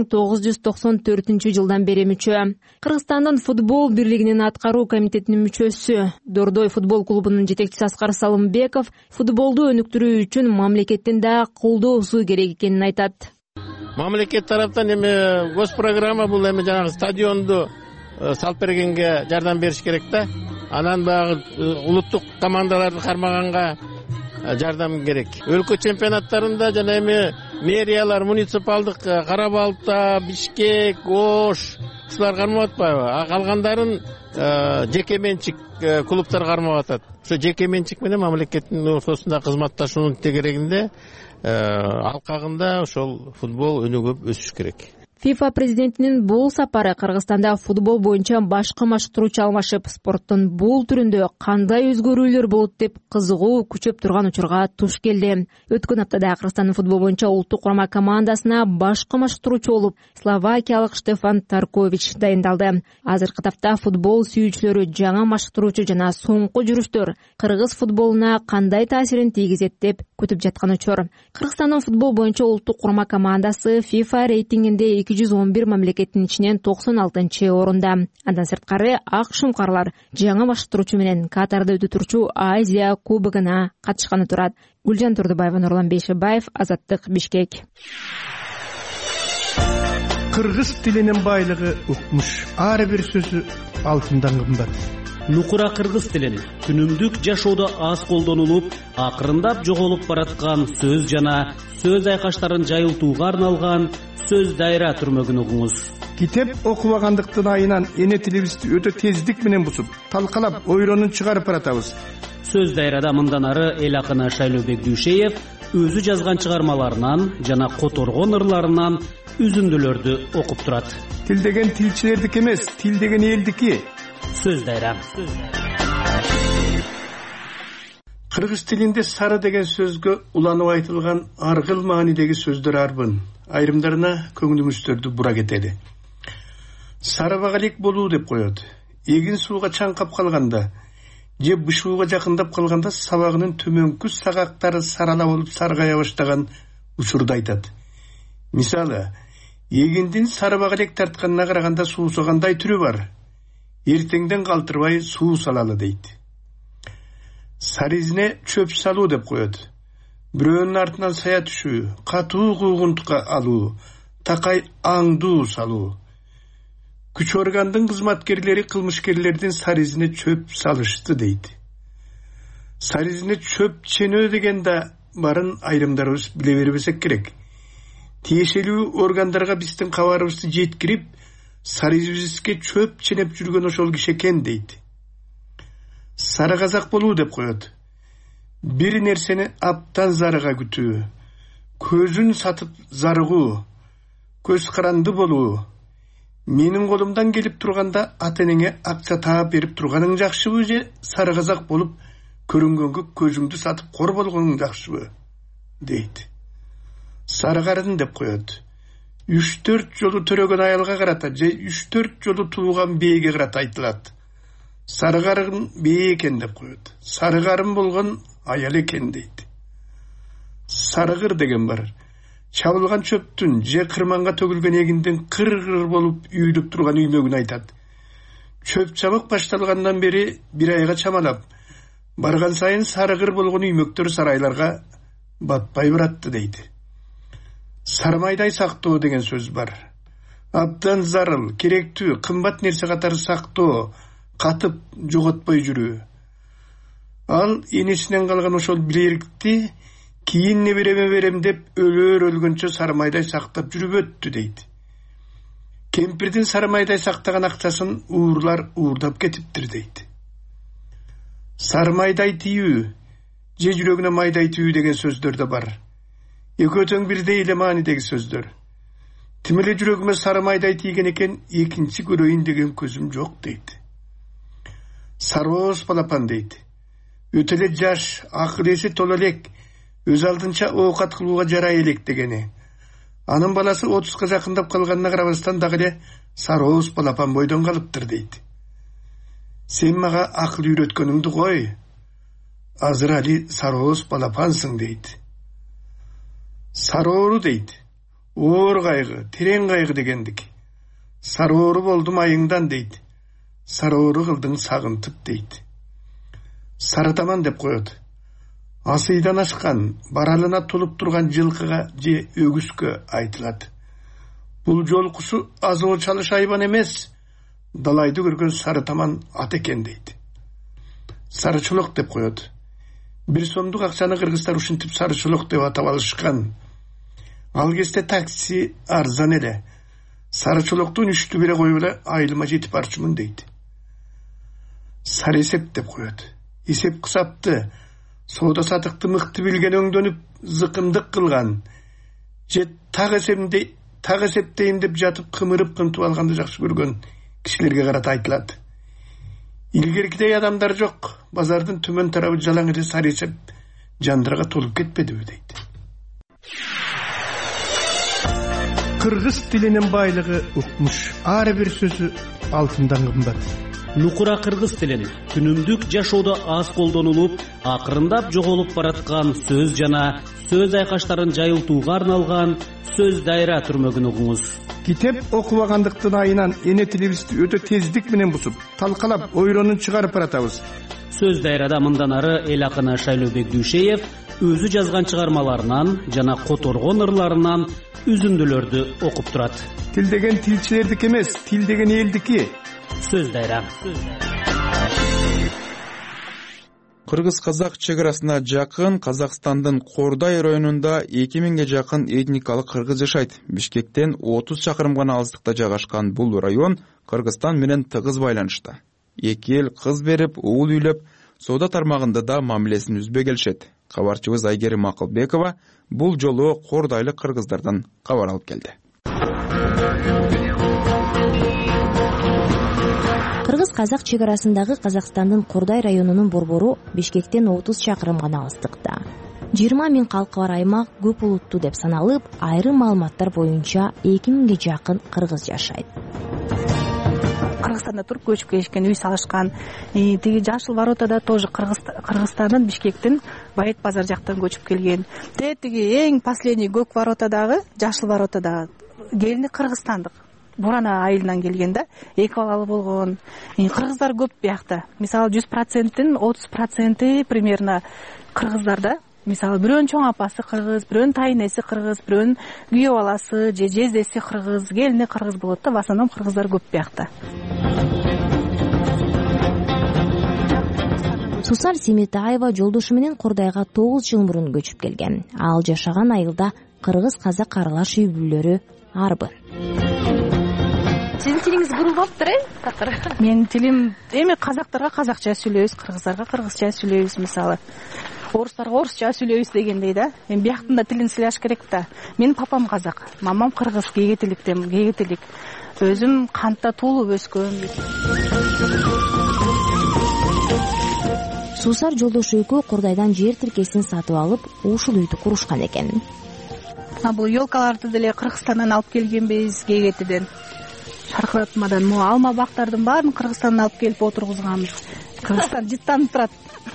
1994-жылдан бери мүчө. Кыргызстандын футбол бирлигинин аткаруу комитетинин мүчөсү, Дордой футбол клубунун жетекчиси Аскар Салымбеков футболду өнүктүрүү үчүн мамлекеттин да колдоосу керек экенин айтат. Мамлекет тараптан эми госпрограмма бул эми жанагы стадионду салып бергенге жардам бериш керек да. Анан багы улуттук командаларды кармаганга жардам керек. Өлкө чемпионаттарында жана эми мэриялар, муниципалдык Карабалта, Бишкек, Ош кызлар кармап атпайбы? Калгандарын жеке менчик клубтар кармап атат. Ошо жеке менчик менен мамлекеттин ортосунда кызматташуунун тегерегинде алкагында ошол футбол өнүгүп өсүш керек. ФИФА президентинин бул сапары Кыргызстанда футбол боюнча башкы машыктыруучу алмашып, спорттун бул түрүндө кандай өзгөрүүлөр болот деп кызыгуу күчөп турган учурга туш келди. Өткөн аптада Кыргызстандын футбол боюнча улуттук курама командасына башкы машыктыруучу болуп словакиялык Штефан Таркович дайындалды. Азыркы тапта футбол сүйүүчүлөрү жаңа машыктыруучу жана соңку жүрүштөр кыргыз футболуна кандай таасирин тийгизет деп күтүп жаткан учур. Кыргызстандын футбол боюнча улуттук курама командасы ФИФА рейтингинде 211 мамлекеттин ичинен 96-орунда. Андан сырткары ак шумкарлар жаңа машыктыруучу менен Катарда өтүп турчу Азия кубогуна катышканы турат. Гүлжан Турдубаева, Нурлан Бейшебаев, Азаттык, Бишкек. Кыргыз тилинин байлыгы укмуш. Ар бир сөзү алтындан кымбат. Нукура кыргыз тилин күнүмдүк жашоодо аз колдонулуп, акырындап жоголуп бараткан сөз жана сөз айкаштарын жайылтууга арналган сөз дайра түрмөгүн угуңуз. Китеп окубагандыктын айынан эне тилибизди өтө тездик менен бусуп, талкалап, ойронун чыгарып баратабыз. Сөз дайрада мындан ары эл акыны Шайлообек Дүйшеев өзү жазган чыгармаларынан жана которгон ырларынан үзүндүлөрдү окуп турат. Тил деген тилчилердики эмес, тил деген элдики. Сөз дайра. Кыргыз тилинде сары деген сөзгө уланып айтылган аргыл маанидеги сөздөр арбын. Айрымдарына көңүлүңүздөрдү бура кетели. Сары багалек болуу деп коет. Эгин сууга чаңкап калганда, же бышууга жакындап калганда сабагынын төмөнкү сагактары сарала болуп саргая баштаган учурду айтат. Мисалы, эгиндин сары багалек тартканына караганда суусагандай түрү бар. Эртеңден калтырбай суу салалы дейт. Сары изине чөп салуу деп коет. Бирөөнүн артынан сая түшүү, катуу куугунтукка алуу, такай аңдуу салуу. Күч органдын кызматкерлери кылмышкерлердин сары изине чөп салышты дейт. Сары изине чөп ченөө деген да барын айрымдарыбыз биле бербесек керек. Тиешелүү органдарга биздин кабарыбызды жеткирип, сары изибизге чөп ченеп жүргөн ошол киши экен дейт. Сары казак болуу деп коет. Бир нерсени аптан зарыга күтүү, көзүн сатып зарыгуу, көз каранды болуу. Менин колумдан келип турганда ата-энеңе акча таап берип турганың жакшыбы же сары казак болуп көрүнгөнгө көзүңдү сатып кор болгоның жакшыбы дейт. Сары карын деп коет. 3-4 жолу төрөгөн аялга карата же 3-4 жолу тууган бээге карата айтылат. Сары карын бээ экен деп коет. Сары карын болгон аял экен дейт. Сарыгыр деген бар. Чабылган чөптүн же кырманга төгүлгөн эгиндин кыр-кыр болуп үйүлүп турган үймөгүн айтат. Чөп чабык башталгандан бери бир айга чамалап, барган сайын сарыгыр болгон үймөктөр сарайларга батпай баратты дейт. Сармайдай сактоо деген сөз бар. Абдан зарыл, керектүү, кымбат нерсе катары сактоо, катып жоготпой жүрүү. Ал энесинен калган ошол билерикти Кийин небереме берем деп өлгөнчө Сарымайдай сактап жүрүп өттү дейт. Кемпирдин Сарымайдай сактаган акчасын уурлар уурдап кетиптир дейт. Сарымайдай тийүү, же жүрөгүнө майдай тийүү деген сөздөр да бар. Экөө тең бирдей эле маанидеги сөздөр. Тим эле жүрөгүмө сарымайдай тийген экен, экинчи көрөйүн деген көзүм жок дейт. Сарооз балапан дейт. Өтө эле жаш, акыл эси толо элек, өз алдынча оокат кылууга жарай элек дегени. Анын баласы 30га жакындап калганына карабастан дагы эле сарооз балапан бойдон калыптыр дейт. Сен мага акыл үйрөткөнүңдү кой. Азыр али сарооз балапансың дейт. Сароору дейт. Оор кайгы, терең кайгы дегендик. Сароору болдум айыңдан дейт. Сароору кылдың сагынтып дейт. Сарытаман деп коет. Асыйдан ашкан, баралына толуп турган жылкыга же өгүскө айтылат. Бул жолкусу азоо чалыш айбан эмес, далайды көргөн Сарытаман ат экен дейт. Сарычулук деп коет. 1 сомдук акчаны кыргыздар ушинтип сарычулук деп атап алышкан. Ал кезде такси арзан эле. Сарычулуктун 3тү бире коюп эле айылыма жетип барчумун дейт. Сар эсеп деп коет. Эсеп кысапты, соода сатыкты мыкты билген өңдөнүп зыкымдык кылган. Же так эсептейин деп жатып кымырып кынтып алганды жакшы көргөн кишилерге карата айтылат. Илгеркидей адамдар жок. Базардын төмөн тарабы жалаң эле сар эсеп жандырга толуп кетпедиби дейт. Кыргыз тилинин байлыгы укмуш. Ар бир сөзү алтындан кымбат. Нукура кыргыз тилин күнүмдүк жашоодо аз колдонулуп, акырындап жоголуп бараткан сөз жана сөз айкаштарын жайылтууга арналган сөз дайра түрмөгүн угуңуз. Китеп окубагандыктын айынан эне тилибизди өтө тездик менен бусуп, талкалап, ойронун чыгарып баратабыз. Сөз дайрада мындан ары эл акыны Шайлообек Дүйшеев өзү жазган чыгармаларынан жана которгон ырларынан үзүндүлөрдү окуп турат. Тил деген тилчилердики эмес, тил деген элдики. Сөз дайра. Кыргыз-казак чек-арасына жакын Казакстандын Кордай районунда 2000ге жакын этникалык кыргыз жашайт. Бишкектен 30 чакырым гана алыстыкта жайгашкан бул район Кыргызстан менен тыгыз байланышта. Эки эл кыз берип, уул үйлөп, соода тармагында да мамилесин үзбөй келишет. Кабарчыбыз Айгерим Акылбекова бул жолу кордайлык кыргыздардан кабар алып келди. Кыргыз-казак чек-арасындагы Казакстандын Кордай районунун борбору Бишкектен 30 чакырым гана алыстыкта. 20 000 калкы бар аймак көп улуттуу деп саналып, айрым маалыматтар боюнча 2000ге жакын кыргыз жашайт. Кыргызстанда туруп көчүп келишкен, үй салышкан. Тиги Жашыл воротада тоже Кыргызстандын Бишкектин Байет базар жактан көчүп келген. Тиги эң последний көк воротадагы, Жашыл воротадагы келини кыргызстандык. Бурана айылынан келген да, 2 балалы болгон. Кыргыздар көп биякта. Мисалы 100%-тин 30% примерно кыргыздарда. Мисалы бирөөнүн чоң апасы кыргыз, бирөөнүн тайнеси кыргыз, бирөөнүн күйөө баласы же жездеси кыргыз, келини кыргыз болот да, в основном кыргыздар көп биякта. Сусар Семетаева жолдошу менен Кордайга 9 жыл мурун көчүп келген. Ал жашаган айылда кыргыз-казак аралаш үй бүлөлөрү арбы. Сиздин тилиңиз бурул болуптур, такыр. Менин тилим эми казактарга казакча сүйлөйбүз, кыргыздарга кыргызча сүйлөйбүз, мисалы. Орустарга орусча сүйлөйбүз дегендей да. Эми бияктын да тилин сүйлөш керек да. Менин папам казак, мамам кыргыз, кегетилик. Өзүм кантта туулуп өскөм. Сусар жолдошу экөө Кордайдан жер тиркесин сатып алып, ушул үйдү курушкан экен. Бул елкаларды деле Кыргызстандан алып келгенбиз, Кегетиден. Шаркыратмадан могу алма бактардын баарын Кыргызстандан алып келип отургузганбыз. Кыргызстан жыттанып турат.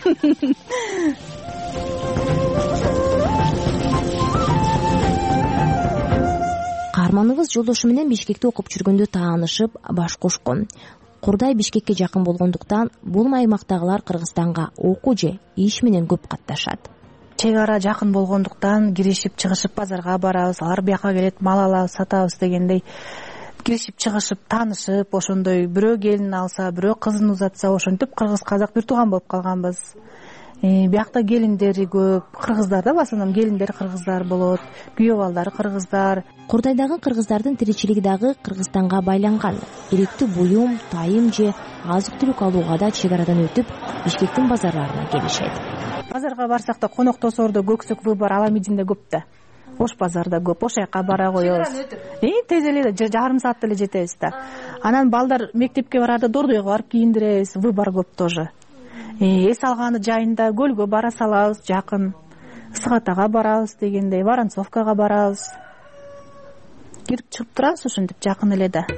Каарманыбыз жолдошу менен Бишкекте окуп жүргөндө таанышып, баш кошкон. Кордай Бишкекке жакын болгондуктан бул аймактагылар Кыргызстанга окуу же иш менен көп катташат. Чек ара жакын болгондуктан киришип чыгышып базарга барабыз, алар бияка келет, мал алабыз, сатабыз дегендей киришип чыгышып, таанышып, ошондой бирөө келин алса, бирөө кызын узатса, ошентип кыргыз-казак бир тууган болуп калганбыз. Биякта келиндери көп, кыргыздарда в основном келиндери кыргыздар болот, күйөө балдары кыргыздар. Курдайдагы кыргыздардын тиричилиги дагы Кыргызстанга байланган. Керектүү буюм, тайым же азык-түлүк алууга да чек арадан өтүп, Бишкектин базарларына келишет. Базарга барсак да конок тосоордо көксөк выбор Аламединде көп да. Ош базарда көп, ошол жака бара коебуз. Тез эле жарым саатта эле жетебиз да. Анан балдар мектепке барады, дордойго барып кийиндиребиз, выбор көп тоже. Эс алганы жайында көлгө бара салабыз, жакын. Ысык Атага барабыз дегендей, Воронцовкага барабыз. Кирип чыгып турабыз ушинтип жакын эле да.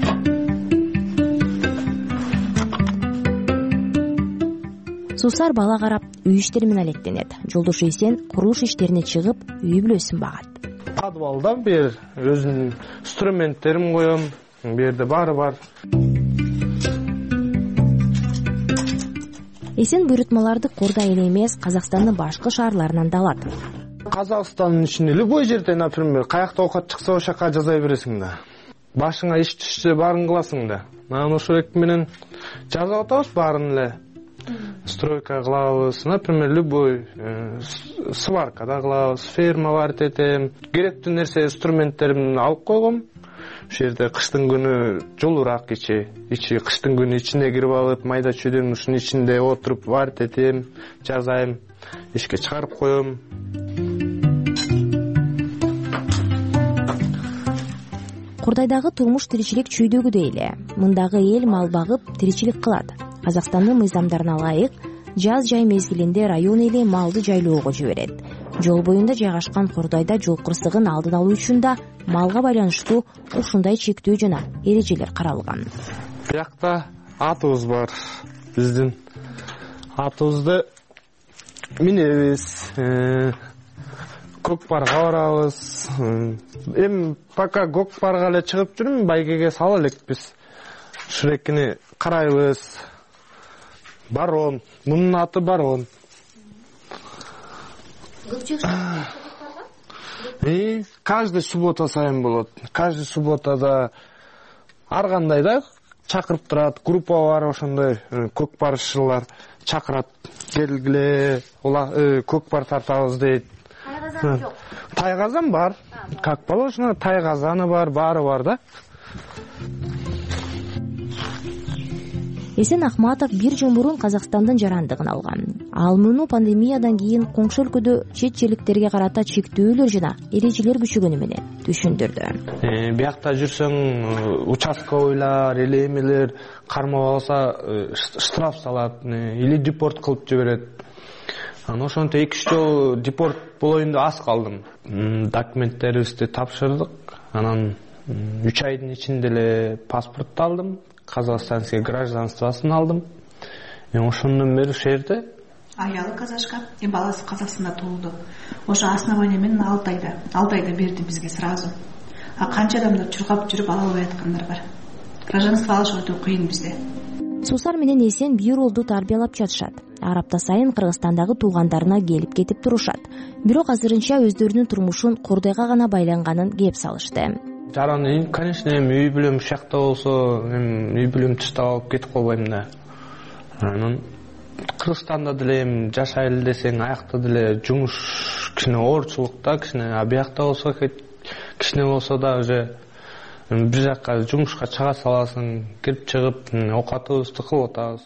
Суусар бала карап үй иштери менен алектенет. Жолдошу Эсен курулуш иштерине чыгып, үй бүлөсүн багат. Подвалда бир өзүнүн инструменттерин коем, бу жерде баары бар. Эсен буйрутмаларды Курдай эле эмес, Казакстандын башка шаарларынан да алат. Казакстандын ичинде любой жерде, например, каякта оокат чыкса ошол жака жаза бересиң да. Башыңа иш түшсө баарын кыласың да. Анан ошол менен жазып атабыз баарын эле. Стройка кылабыз, например, любой сваркада кылабыз, ферма бар этем. Керектүү нерсе инструменттеримди алып койгом. Ошол жерде кыштын күнү жолураак ичи кыштын күнү ичине кирип алып, майда чүйдөн ушунун ичинде отуруп варит этем, жазайм, ишке чыгарып коем. Курдайдагы турмуш тиричилик чүйдөгүдөй эле. Мындагы эл мал багып, тиричилик кылат. Казакстандын мыйзамдарына ылайык, жаз жай мезгилинде район эли малды жайлоого жиберет. Жол боюнда жайгашкан Курдайда жол кырсыгын алдын алуу үчүн да малга байланыштуу ушундай чектөө жана эрежелер каралган. Биякта атыбыз бар. Биздин атыбызды минебиз, Көкпарга барабыз. Эми пока Көкпарга эле чыгып жүрмүн, байгеге сала элекпиз. Шурекини карайбыз. Барон, мунун аты Барон. Каждый суббота сайын болот. Каждый субботада ар кандай да чакырып турат, группа бар ошондой көкпарчылар чакырат. Келгиле, көкпар тартабыз дейт. Тайгазан жок. Тайгазан бар. Как положено, тайгазаны бар, баары бар да. Эсен Ахматов бир жыл мурун Казакстандын жарандыгын алган. Ал муну пандемиядан кийин коңшу өлкөдө чет элдерге карата чектөөлөр жана эрежелер күчөгөнү менен түшүндүрдү. Биякта жүрсөң, участковыйлар, элемелер кармап алса штраф салат, или депорт кылып жиберет. Анан ошонтип 2-3 жолу депорт болоюн деп аз калдым. Документтерибизди тапшырдык. Анан 3 айдын ичинде эле паспорт алдым. Казахстанский гражданствосын алдым. Ошондон бери ушул жерде. Аялы казашка, баласы Казакстанда туулду. Ошо основание менен 6 айда берди бизге сразу. Канча адамдар чуркап жүрүп ала албай аткандар бар. Гражданство алыш өтө кыйын бизде. Суусар менен Эсен бир олду тарбиялап жатышат. Ар апта сайын Кыргызстандагы туугандарына келип кетип турушат. Бирок азырынча өздөрүнүн турмушун Курдайга гана байланганын кеп салышты. Жараны, конечно, үй бүлөм ушакта болсо, үй бүлөм таштап алып кетип калбайм да. Анан Кыргызстанда деле жашайлы десең, аякта деле жумуш кичине оорчулук да, кичине биякта болсо, кичине болсо да уже бир жака жумушка чыга саласың, кирип чыгып, оокатыбызды кылып атабыз.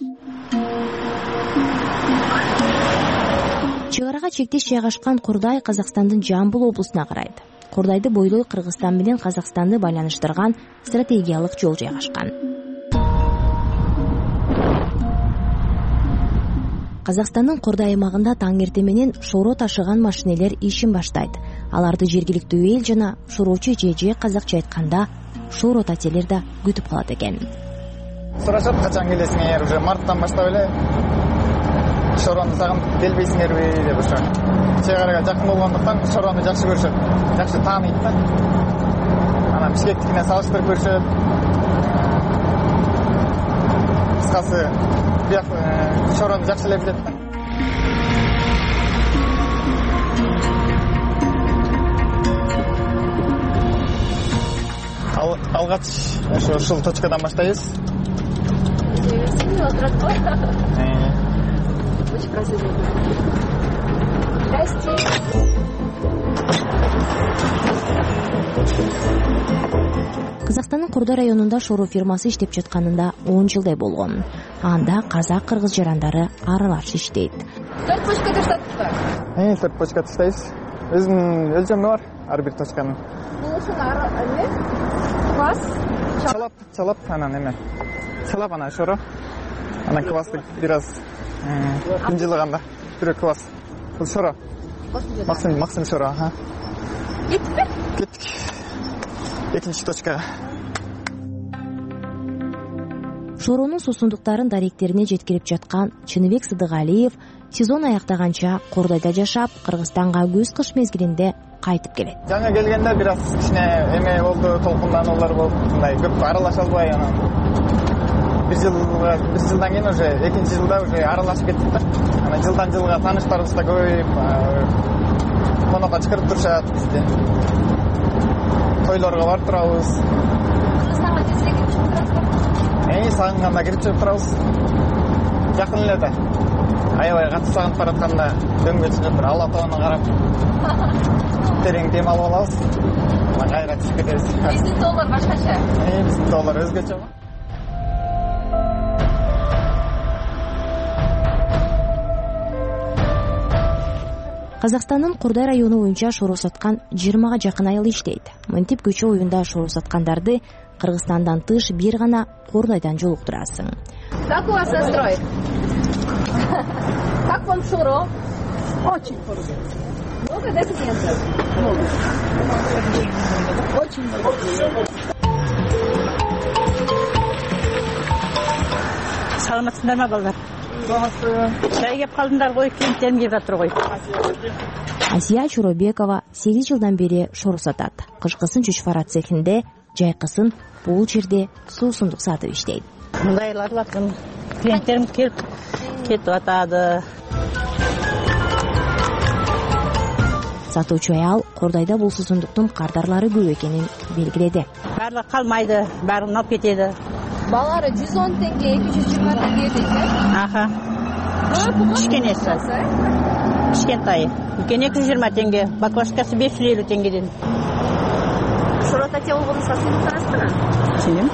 Чек арага чектеш жайгашкан Курдай Казакстандын Жамбыл облусуна карайт. Курдайды бойлой Кыргызстан менен Казакстанды байланыштырган стратегиялык жол жайгашкан. Казакстандын Курдай аймагында таң эртең менен шоро ташыган машинелер ишин баштайт. Аларды жергиликтүү эл жана шороочу же казакча айтканда шоро тателер да күтүп калат экен. Сурашат, качан келесиңер? Уже марттан баштап эле шорону сагынып келбейсиңерби деп ошо. Чек арага жакын болгондуктан шорону жакшы көрүшөт. Жакшы тааныйт да. Анан Бишкектикине салыштырып көрүшөт. Кыскасы, бияк шорону жакшы эле билет да. Алгач ушул точкадан баштайбыз. помочь в процедуре. Здрасте. Казакстандын Кордой районунда шороо фирмасы иштеп жатканында 10 жылдай болгон. Анда казак-кыргыз жарандары аралаш иштейт. 4 точка таштадыңызбы? 4 точка таштайбыз. Өзүнүн өлчөмү бар ар бир точканын. Бул ушун эме? Квас? Чалап, анан эме. Чалап анан шоро. Анан квасты бир аз жылыганда. Бирөө квас. Бул шоро. Максим шоро, Кеттикпи? Кеттик. Экинчи точкага. Шоронун суусундуктарын даректерине жеткирип жаткан Чыныбек Сыдыгалиев сезон аяктаганча Кордойдо жашап, Кыргызстанга күз кыш мезгилинде кайтып келет. Жаңа келгенде бир аз кичине эме болду, толкундануулар болуп, мындай көп аралаша албай анан бир жылдан кийин уже экинчи жылда уже аралашып кеттик да. Анан жылдан жылга тааныштарыбыз да көбөйүп, конокко чакырып турушат бизди. Тойлорго барып турабыз. Кыргызстанга тезирээк кирип чыгып турасызбы? Сагынганда кирип чыгып турабыз. Жакын эле да. Аябай катуу сагынып баратканда дөңгө чыгып бир Ала тоонун карап терең дем алып алабыз. Анан кайра түшүп кетебиз. Биздин тоолор башкача. Биздин тоолор өзгөчө. Казакстандын Кордой району боюнча шороо саткан 20га жакын айыл иштейт. Мынтип көчө оюнда шороо саткандарды Кыргызстандан тыш бир гана Кордойдон жолуктурасың. Как у вас настрой? Как вам шоро? Очень хорошо. Много, да, клиентов? Много. Очень много. Саламатсыздарбы балдар? Чай кеп калдыңдар ғой, клиенттерим келип жатыр ғой. Асия Чуробекова 8 жылдан бери шороо сатат. Кышкысын чүчпара цехинде, жайкысын бул жерде суусундук сатып иштейт. Мындайлар бакын, клиенттерим келип кетип атады. Сатуучу аял Кордойдо бул суусундуктун кардарлары көп экенин белгиледи. Баары калмайды, баарын алып кетеді. Балары 110 теңге, 220 теңге дейсіз? Аха. Кичкенеси. Кичкентай. Үлкен 220 теңге, баклажкасы 550 теңгеден. Шоро тате болгонуңузга сыйынып турасызбы? Сыйынып.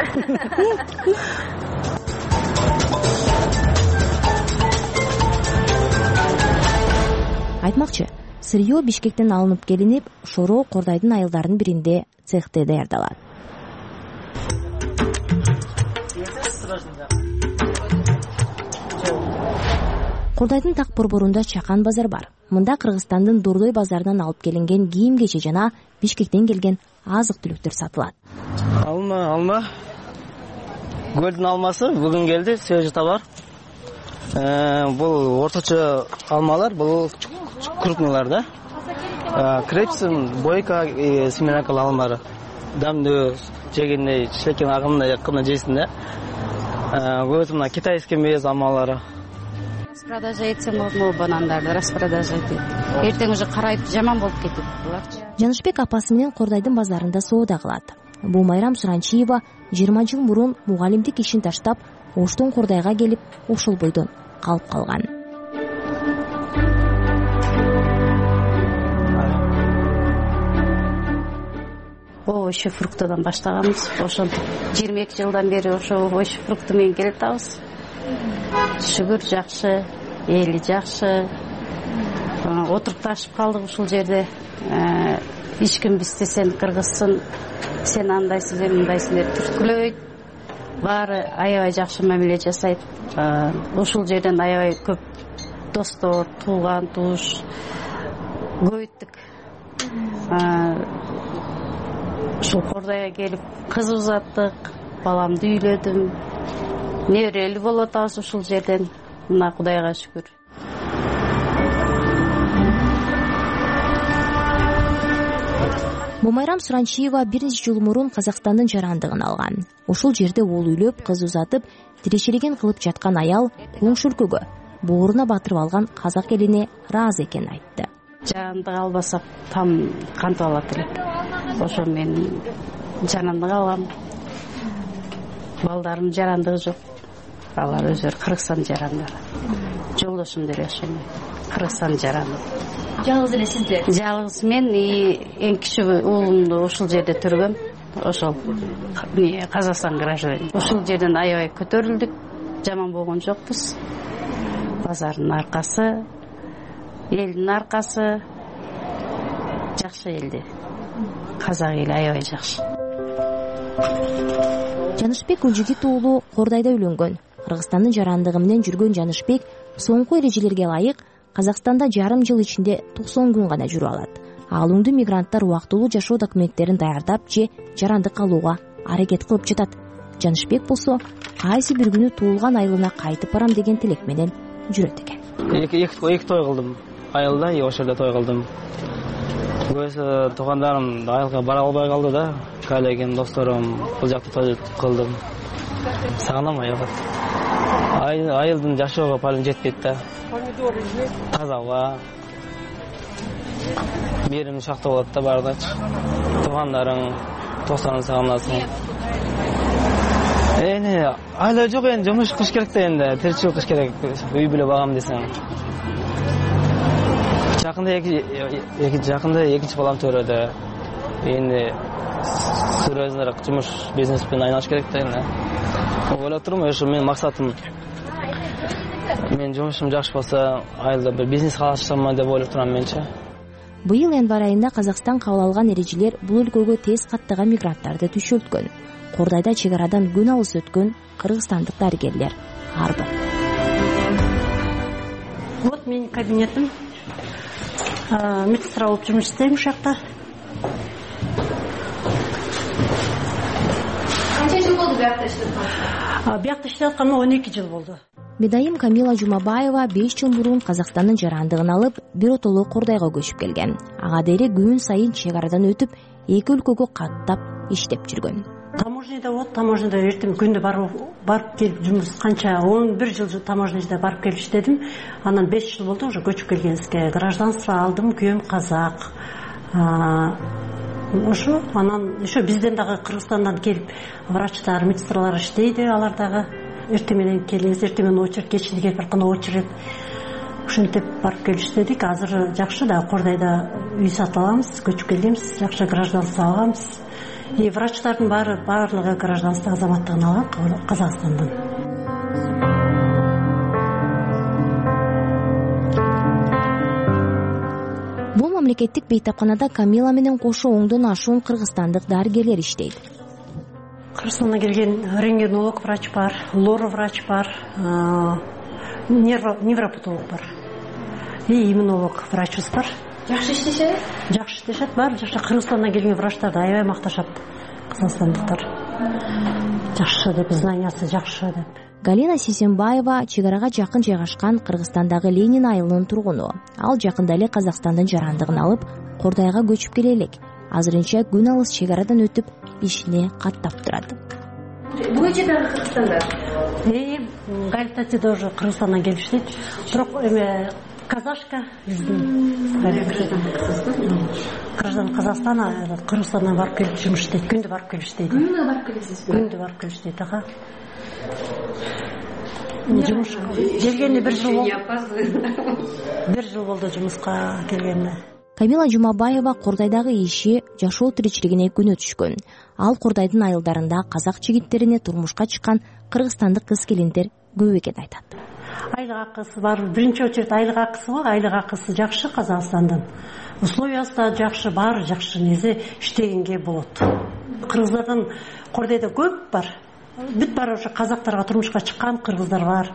Айтмакчы, сырьё Бишкектен алынып келинип, шоро Кордойдун айылдарынын биринде цехте даярдалат. Кордойдун так борборунда Чакан базар бар. Мында Кыргызстандын Дордой базарынан алып келинген кийим-кече жана Бишкектен келген азык-түлүктөр сатылат. Алма. Гөлдүн алмасы бүгүн келди, свежий товар. Бул орточо алмалар, бул крупныйлар да. Крепсин, бойка, семенакал алмалары. Дамдуу жегенде, шекен агымда якында жейсиң да. Көбүсү мына китайский мез алмалары. Распродажа этсем болду банандарды, распродажа этет. Эртең уже карайып жаман болуп кетет буларчы. Жанышбек апасы менен Кордойдун базарында соода кылат. Бумайрам Суранчиева 20 жыл мурун мугалимдик ишин таштап, Оштон Кордойго келип, ошол бойдон калып калган. Овощи, фруктыдан баштаганбыз. Ошентип 22 жылдан бери ошо овощи, фрукты менен келип атабыз. Шүгүр жакшы, эли жакшы. Отурукташып калдык ушул жерде. Эч ким бизди сен кыргызсың, сен андайсың, сен мындайсың деп түрткүлөйт. Баары аябай жакшы мамиле жасайт. Ушул жерден аябай көп достор, тууган, тууш көбөйттүк. Ушул Кордойго келип кыз узаттык, баламды үйлөдүм. Неберелүү болуп атабыз ушул жерден. Мына Кудайга шүгүр. Бумайрам Суранчиева бир нече жыл мурун Казакстандын жарандыгын алган. Ушул жерде уул үйлөп, кыз узатып, тирешелеген кылып жаткан аял коңшу өлкөгө бооруна батырып алган казак элине ыраазы экенин айтты. Жарандык албасак там кантип алат элек. Ошо мен жарандык алгам. Балдарым жарандыгы жок. Алар өздөрү Кыргызстан жарандары. жолдошум деп жашайм. Кыргызстан жараны. Жалгыз эле сизде? Жалгыз мен эң кичи уулумду ушул жерде түргөм. Ошол Казакстан гражданин. Ушул жерден аябай көтөрүлдүк. Жаман болгон жокпуз. Базардын аркасы, элдин аркасы жакшы элди. Казак эли аябай жакшы. Жанышбек Гүлжигит уулу Кордайда үйлөнгөн. Кыргызстандын жарандыгы менен жүргөн Жанышбек соңку эрежелерге ылайык Казакстанда жарым жыл ичинде 90 күн гана жүрүп алат. Ал уңду мигранттар убактылуу жашоо документтерин даярдап же жарандык алууга аракет кылып жатат. Жанышбек болсо кайсы бир күнү туулган айылына кайтып барам деген тилек менен жүрөт экен. Эки той кылдым. Айылда ошол жерде той кылдым. Көбүсү туугандарым айылга бара албай калды да. Коллегим, досторум бул жакта той кылдым. Сагынам айылга. Айылдын жашоого палым жетпейт да. Таза аба. Берим шакта болот да бардачы. Туугандарың, тосаны сагынасың. Айла жок энди жумуш кылыш керек да энди. Тиричилик кылыш керек. Үй бүлө багам десең. Жакында экинчи балам төрөдү. Энди серьезныраак жумуш бизнеспен айналыш керек да энди. Ойлоп турмун, ошо менин максатым. Мен жумушум жакшы болсо, айылда бир бизнес ачсам деп ойлоп турам менчи. Быйыл январь айында Казакстан кабыл алган эрежелер бул өлкөгө тез каттаган мигранттарды түшөлткөн. Кордайда чек арадан күн алыс өткөн кыргызстандык дарыгерлер арбы. Вот менин кабинетим. Медсестра болуп жумуш иштейм ушул жакта. Канча жыл болду биякта иштеп? Биякта иштеп атканыма 12 жыл болду. Медайым Камила Жумабаева 5 жыл мурун Казакстандын жарандыгын алып, биротолуу Кордайга көчүп келген. Ага дере күн сайын чек арадан өтүп, эки өлкөгө каттап иштеп жүргөн. Таможняда таможняда эртең күндө барып келип жумуш канча 11 жыл таможняда барып келип иштедим. Анан 5 жыл болду уже көчүп келгенсизге. Гражданство алдым, күйөөм казак. Ошо анан ошо бизден дагы Кыргызстандан келип врачтар, медсестралар иштейди, алар дагы эртең менен келиңиз, эртең менен очередь, кечинде келип атканда очередь. Ушинтип барып келип иштедик. Азыр жакшы да Кордайда үй сатып алабыз, көчүп келдибиз, жакшы гражданство алганбыз. И врачтардын баардыгы гражданство азаматтыгын алган Казакстандан. Бул мамлекеттик бейтапканада Камила менен кошо оңдон ашуун кыргызстандык дарыгерлер иштейт. Кыргызстандан келген рентгенолог врач бар, лор врач бар, невропатолог бар. И иммунолог врачыбыз бар. Жакшы иштешет? Жакшы иштешет, бар. Жакшы Кыргызстандан келген врачтарды аябай макташат казакстандыктар. Жакшы деп, знаниясы жакшы деп. Галина Сисенбаева чек арага жакын жайгашкан Кыргызстандагы Ленин айылынын тургуну. Ал жакында эле Казакстандын жарандыгын алып, Кордайга көчүп келе элек. Азырынча күн алыс чек арадан өтүп, ишине каттап турат. Буйча дагы Кыргызстанда? Гальтати тоже Кыргызстандан келип иштейт. Бирок казашка граждан Казакстана, Кыргызстандан барып келип жумуш иштейт, күндө барып келип иштейт. Күндө барып келесизби? Күндө барып келип иштейт, ага. Жумуш келгенине 1 жыл болду. 1 жыл болду жумуска келгенине. Камила Жумабаева Кордайдагы иши жашоо тиричилигине күнөө түшкөн. Ал Кордайдын айылдарында казак жигиттерине турмушка чыккан кыргызстандык кыз-келиндер көп экенин айтат. Айлык акысы бар. Биринчи очередь айлык акысы бар. Айлык акысы жакшы Казакстандан. Условиясы да жакшы, баары жакшы, незе иштегенге болот. Кыргыздардан Кордайда көп бар. Бүт бар ошо казактарга турмушка чыккан кыргыздар бар.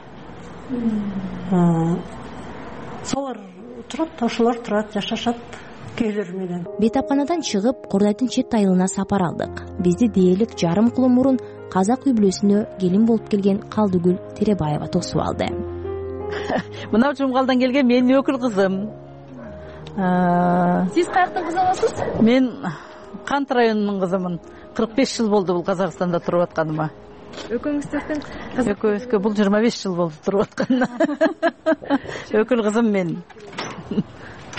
Солар турат, ошолор турат, жашашат кейлер менен. Бейтапканадан чыгып, Кордайдын чет айылына сапар алдык. Бизди дээрлик жарым кылым мурун казак үй бүлөсүнө келин болуп келген Калдыгүл Теребаева тосуп алды. Мына Жумгалдан келген менин өкүл кызым. Сиз каяктын кызы болосуз? Мен Кант районунун кызымын. 45 жыл болду бул Казакстанда туруп атканыма. Экөөңүздөрдүн экөөбүзгө бул 25 жыл болду туруп атканына. Өкүл кызым мен.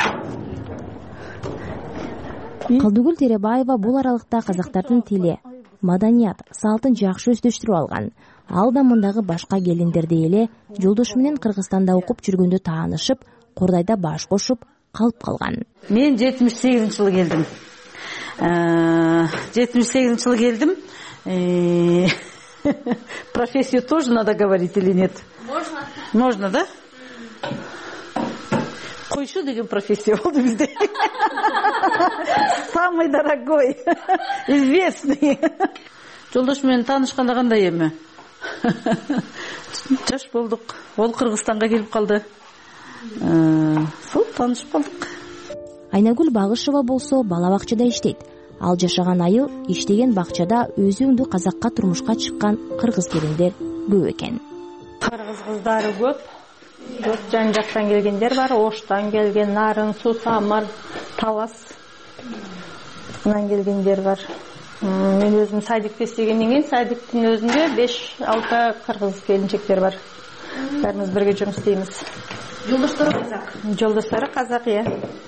Калдыгүл Теребаева бул аралыкта казактардын тили, маданият, салтын жакшы өздөштүрүп алган. Ал да мындагы башка келиндердей эле жолдошу менен Кыргызстанда окуп жүргөндө таанышып, Кордайда баш кошуп калып калган. Мен 78-жылы келдим. 78-жылы келдим. Профессию тоже надо говорить или нет? Можно. Можно, да? Койшу деген профессия болду бизде. Самый дорогой, известный. Жолдош менен таанышканда кандай эми? Жаш болдук. Ол Кыргызстанга келип калды. Сол таанышып калдык. Айнагүл Багышева болсо бала бакчада иштейт. Ал жашаган айыл иштеген бакчада өзү өңдүү казакка турмушка чыккан кыргыз келиндер көп экен. Кыргыз кыздары көп. Көп жан жактан келгендер бар. Оштан келген, Нарын, Сусамыр, Талас. Мындан келгендер бар. Мен өзүм садикте иштегенден кийин садиктин өзүндө 5-6 кыргыз келинчектер бар. Бәріміз бірге жұмыс істейміз. Жолдоштары казак? Жолдоштары казак, иә.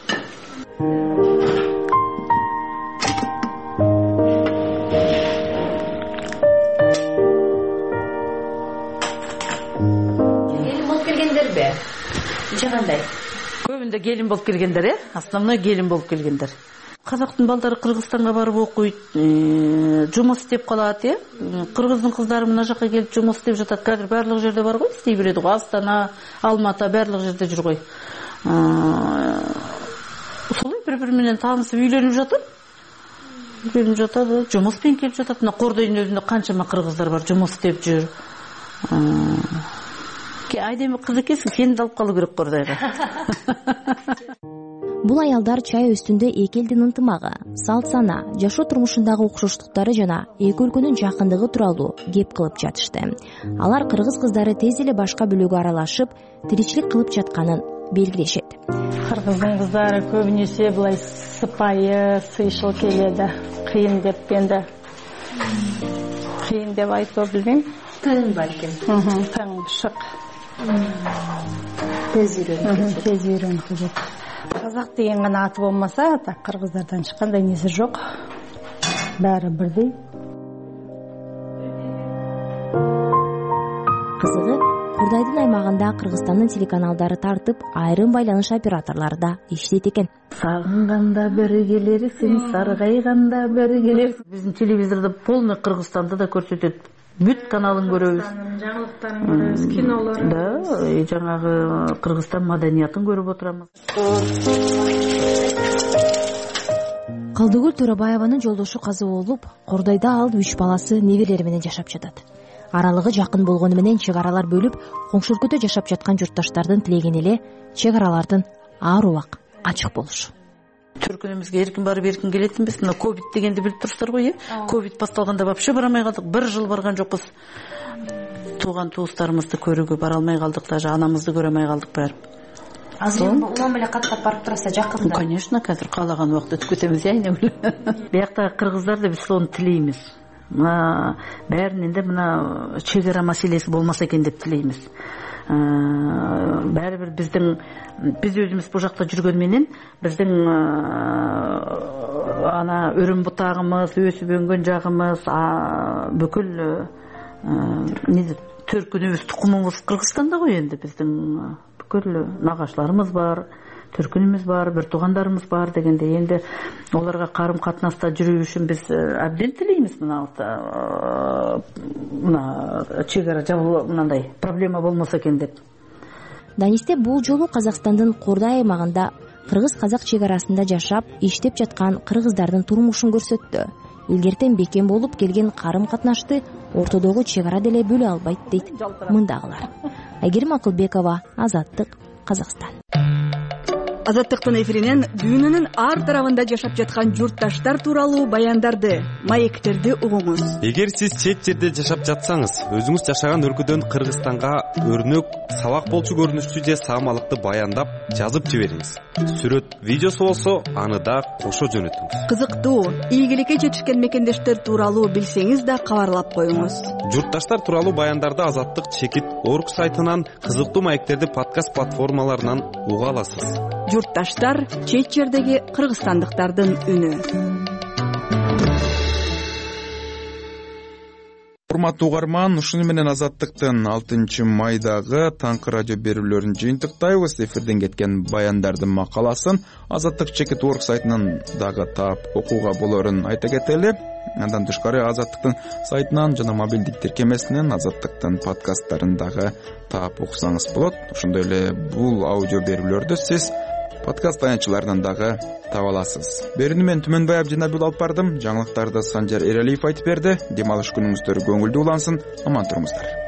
Келин болып келгендер бе? Жагандай? Көбінде келин болып келгендер, е? Основной келин болып келгендер. Қазақтың балдары Қырғызстанға барып оқиды, жұмыс істеп қалады, е? Қырғыздың қыздары мына жаққа келіп жұмыс істеп жатады. Қазір барлық жерде бар ғой, істей береді ғой. Астана, Алматы, барлық жерде жүр ғой. Солай бір-біріменен танысып үйленіп жатыр. Үйленіп жатады, жұмыспен келіп жатады. Мына Қордайдың өзінде қаншама қырғыздар бар, жұмыс істеп жүр. Айдемі қыз екенсің, сені де алып қалу керек Қордайға. Бул аялдар чай үстүндө эки элдин ынтымагы, салт сана, жашоо турмушундагы окшоштуктары жана эки өлкөнүн жакындыгы тууралуу кеп кылып жатышты. Алар кыргыз кыздары тез эле башка бөлөгө аралашып, тиричилик кылып жатканын белгилешет. Кыргыздын кыздары көбүнесе былай сыпайы, сыйшыл келеді. Кыйын деп енді. Кыйын деп айтып билбейм. Тың балким. Тың, шык. Тез үйрөнүп. Тез үйрөнүп кетет. Қазақ деген ғана аты болмаса, қырғыздардан шыққандай несі жоқ. Бәрі бірдей. Қызығы, Қордайдың аймағында Қырғызстанның телеканалдары тартып, айрым байланыш операторлары да иштейт экен. Сағынғанда бері келерсің, сарғайғанда бері келерсің. Біздің телевизорда полный Қырғызстанды да көрсетеді. Бүт каналын көрөбүз. Жаңылыктарын көрөбүз, кинолорун. Да, жаңағы Кыргызстан маданиятын көрүп отурамыз. Калдыгүл Төрөбаеванын жолдошу казы болуп, Кордайда ал 3 баласы неберелери менен жашап жатат. Аралыгы жакын болгону менен чек аралар бөлүп, коңшу өлкөдө жашап жаткан журтташтардын тилегени эле чек аралардын ар убак ачык болушу. Түркүнүмүзгө эркин барып эркин келетинбиз. Мына ковид дегенди билип турсуздар го, э? Ковид башталганда вообще бара алмай калдык. 1 жыл барган жокпуз. Тууган туустарыбызды көрүүгө бара алмай калдык, даже анамызды көрө алмай калдык баары. Азыр улам эле каттап барып тураса жакында. Конечно, қазір каалаган убакта өтүп кетебиз, айнагүл. Бияктагы кыргыздарды биз сону тилейбиз. Мына баарынын да мына чек ара маселеси болмаса экен деп тилейбиз. Бәрі бір біз өзіміз бұл жақта жүрген менен біздің ана өрім бұтағымыз, өсіп өнген жағымыз, бүкіл төркініміз, тұқымымыз Қырғызстанда ғой. Енді біздің бүкіл нағашыларымыз бар, төркініміз бар, бір туғандарымыз бар дегенде, енді оларға қарым қатынаста жүру үшін біз әбден тілейміз. Мына чегара жабылу мынандай проблема болмаса екен деп. Данисте бул жолу Казакстандын Кордай аймагында кыргыз-казак чек арасында жашап, иштеп жаткан кыргыздардын турмушун көрсөттү. Илгертен бекем болуп келген карым катнашты ортодогу чек ара деле бөлө албайт дейт мындагылар. Айгерим Акылбекова, Азаттык, Казакстан. Азаттыктын эфиринен дүйнөнүн ар тарабында жашап жаткан журтташтар тууралуу баяндарды, маектерди угуңуз. Эгер сиз чет жерде жашап жатсаңыз, өзүңүз жашаган өлкөдөн Кыргызстанга өрнөк, сабак болчу көрүнүштүү же саамалыкты баяндап, жазып жибериңиз. Сүрөт, видеосу болсо, аны да кошо жөнөтүңүз. Кызыктуу, ийгиликке жетишкен мекендештер тууралуу билсеңиз да кабарлап коюңуз. Журтташтар тууралуу баяндарды Азаттык Чекит.org сайтынан, кызыктуу маектерди подкаст платформаларынан уга аласыз. Журтташтар чет жердеги кыргызстандыктардын үнү. урматтуу угарман, ушуну менен Азаттыктын 6 майдагы таңкы радио берүүлөрүн жыйынтыктайбыз. Эфирден кеткен баяндардын макаласын Азаттык Чекит.org сайтынан дагы таап окууга болорун айта кетели. Андан тышкары Азаттыктын сайтынан жана мобилдик тиркемесинен Азаттыктын подкасттарын дагы таап окусаңыз болот. Ошондой эле бул аудио берүүлөрдү сиз подкаст таянычыларынан дагы таба аласыз. Берүүнү мен Түмөнбай Абдинабил алып бардым. Жаңылыктарды Санжар Эралиев айтып берди. Дем алыш күнүңүздөр көңүлдүү улансын. Аман туруңуздар.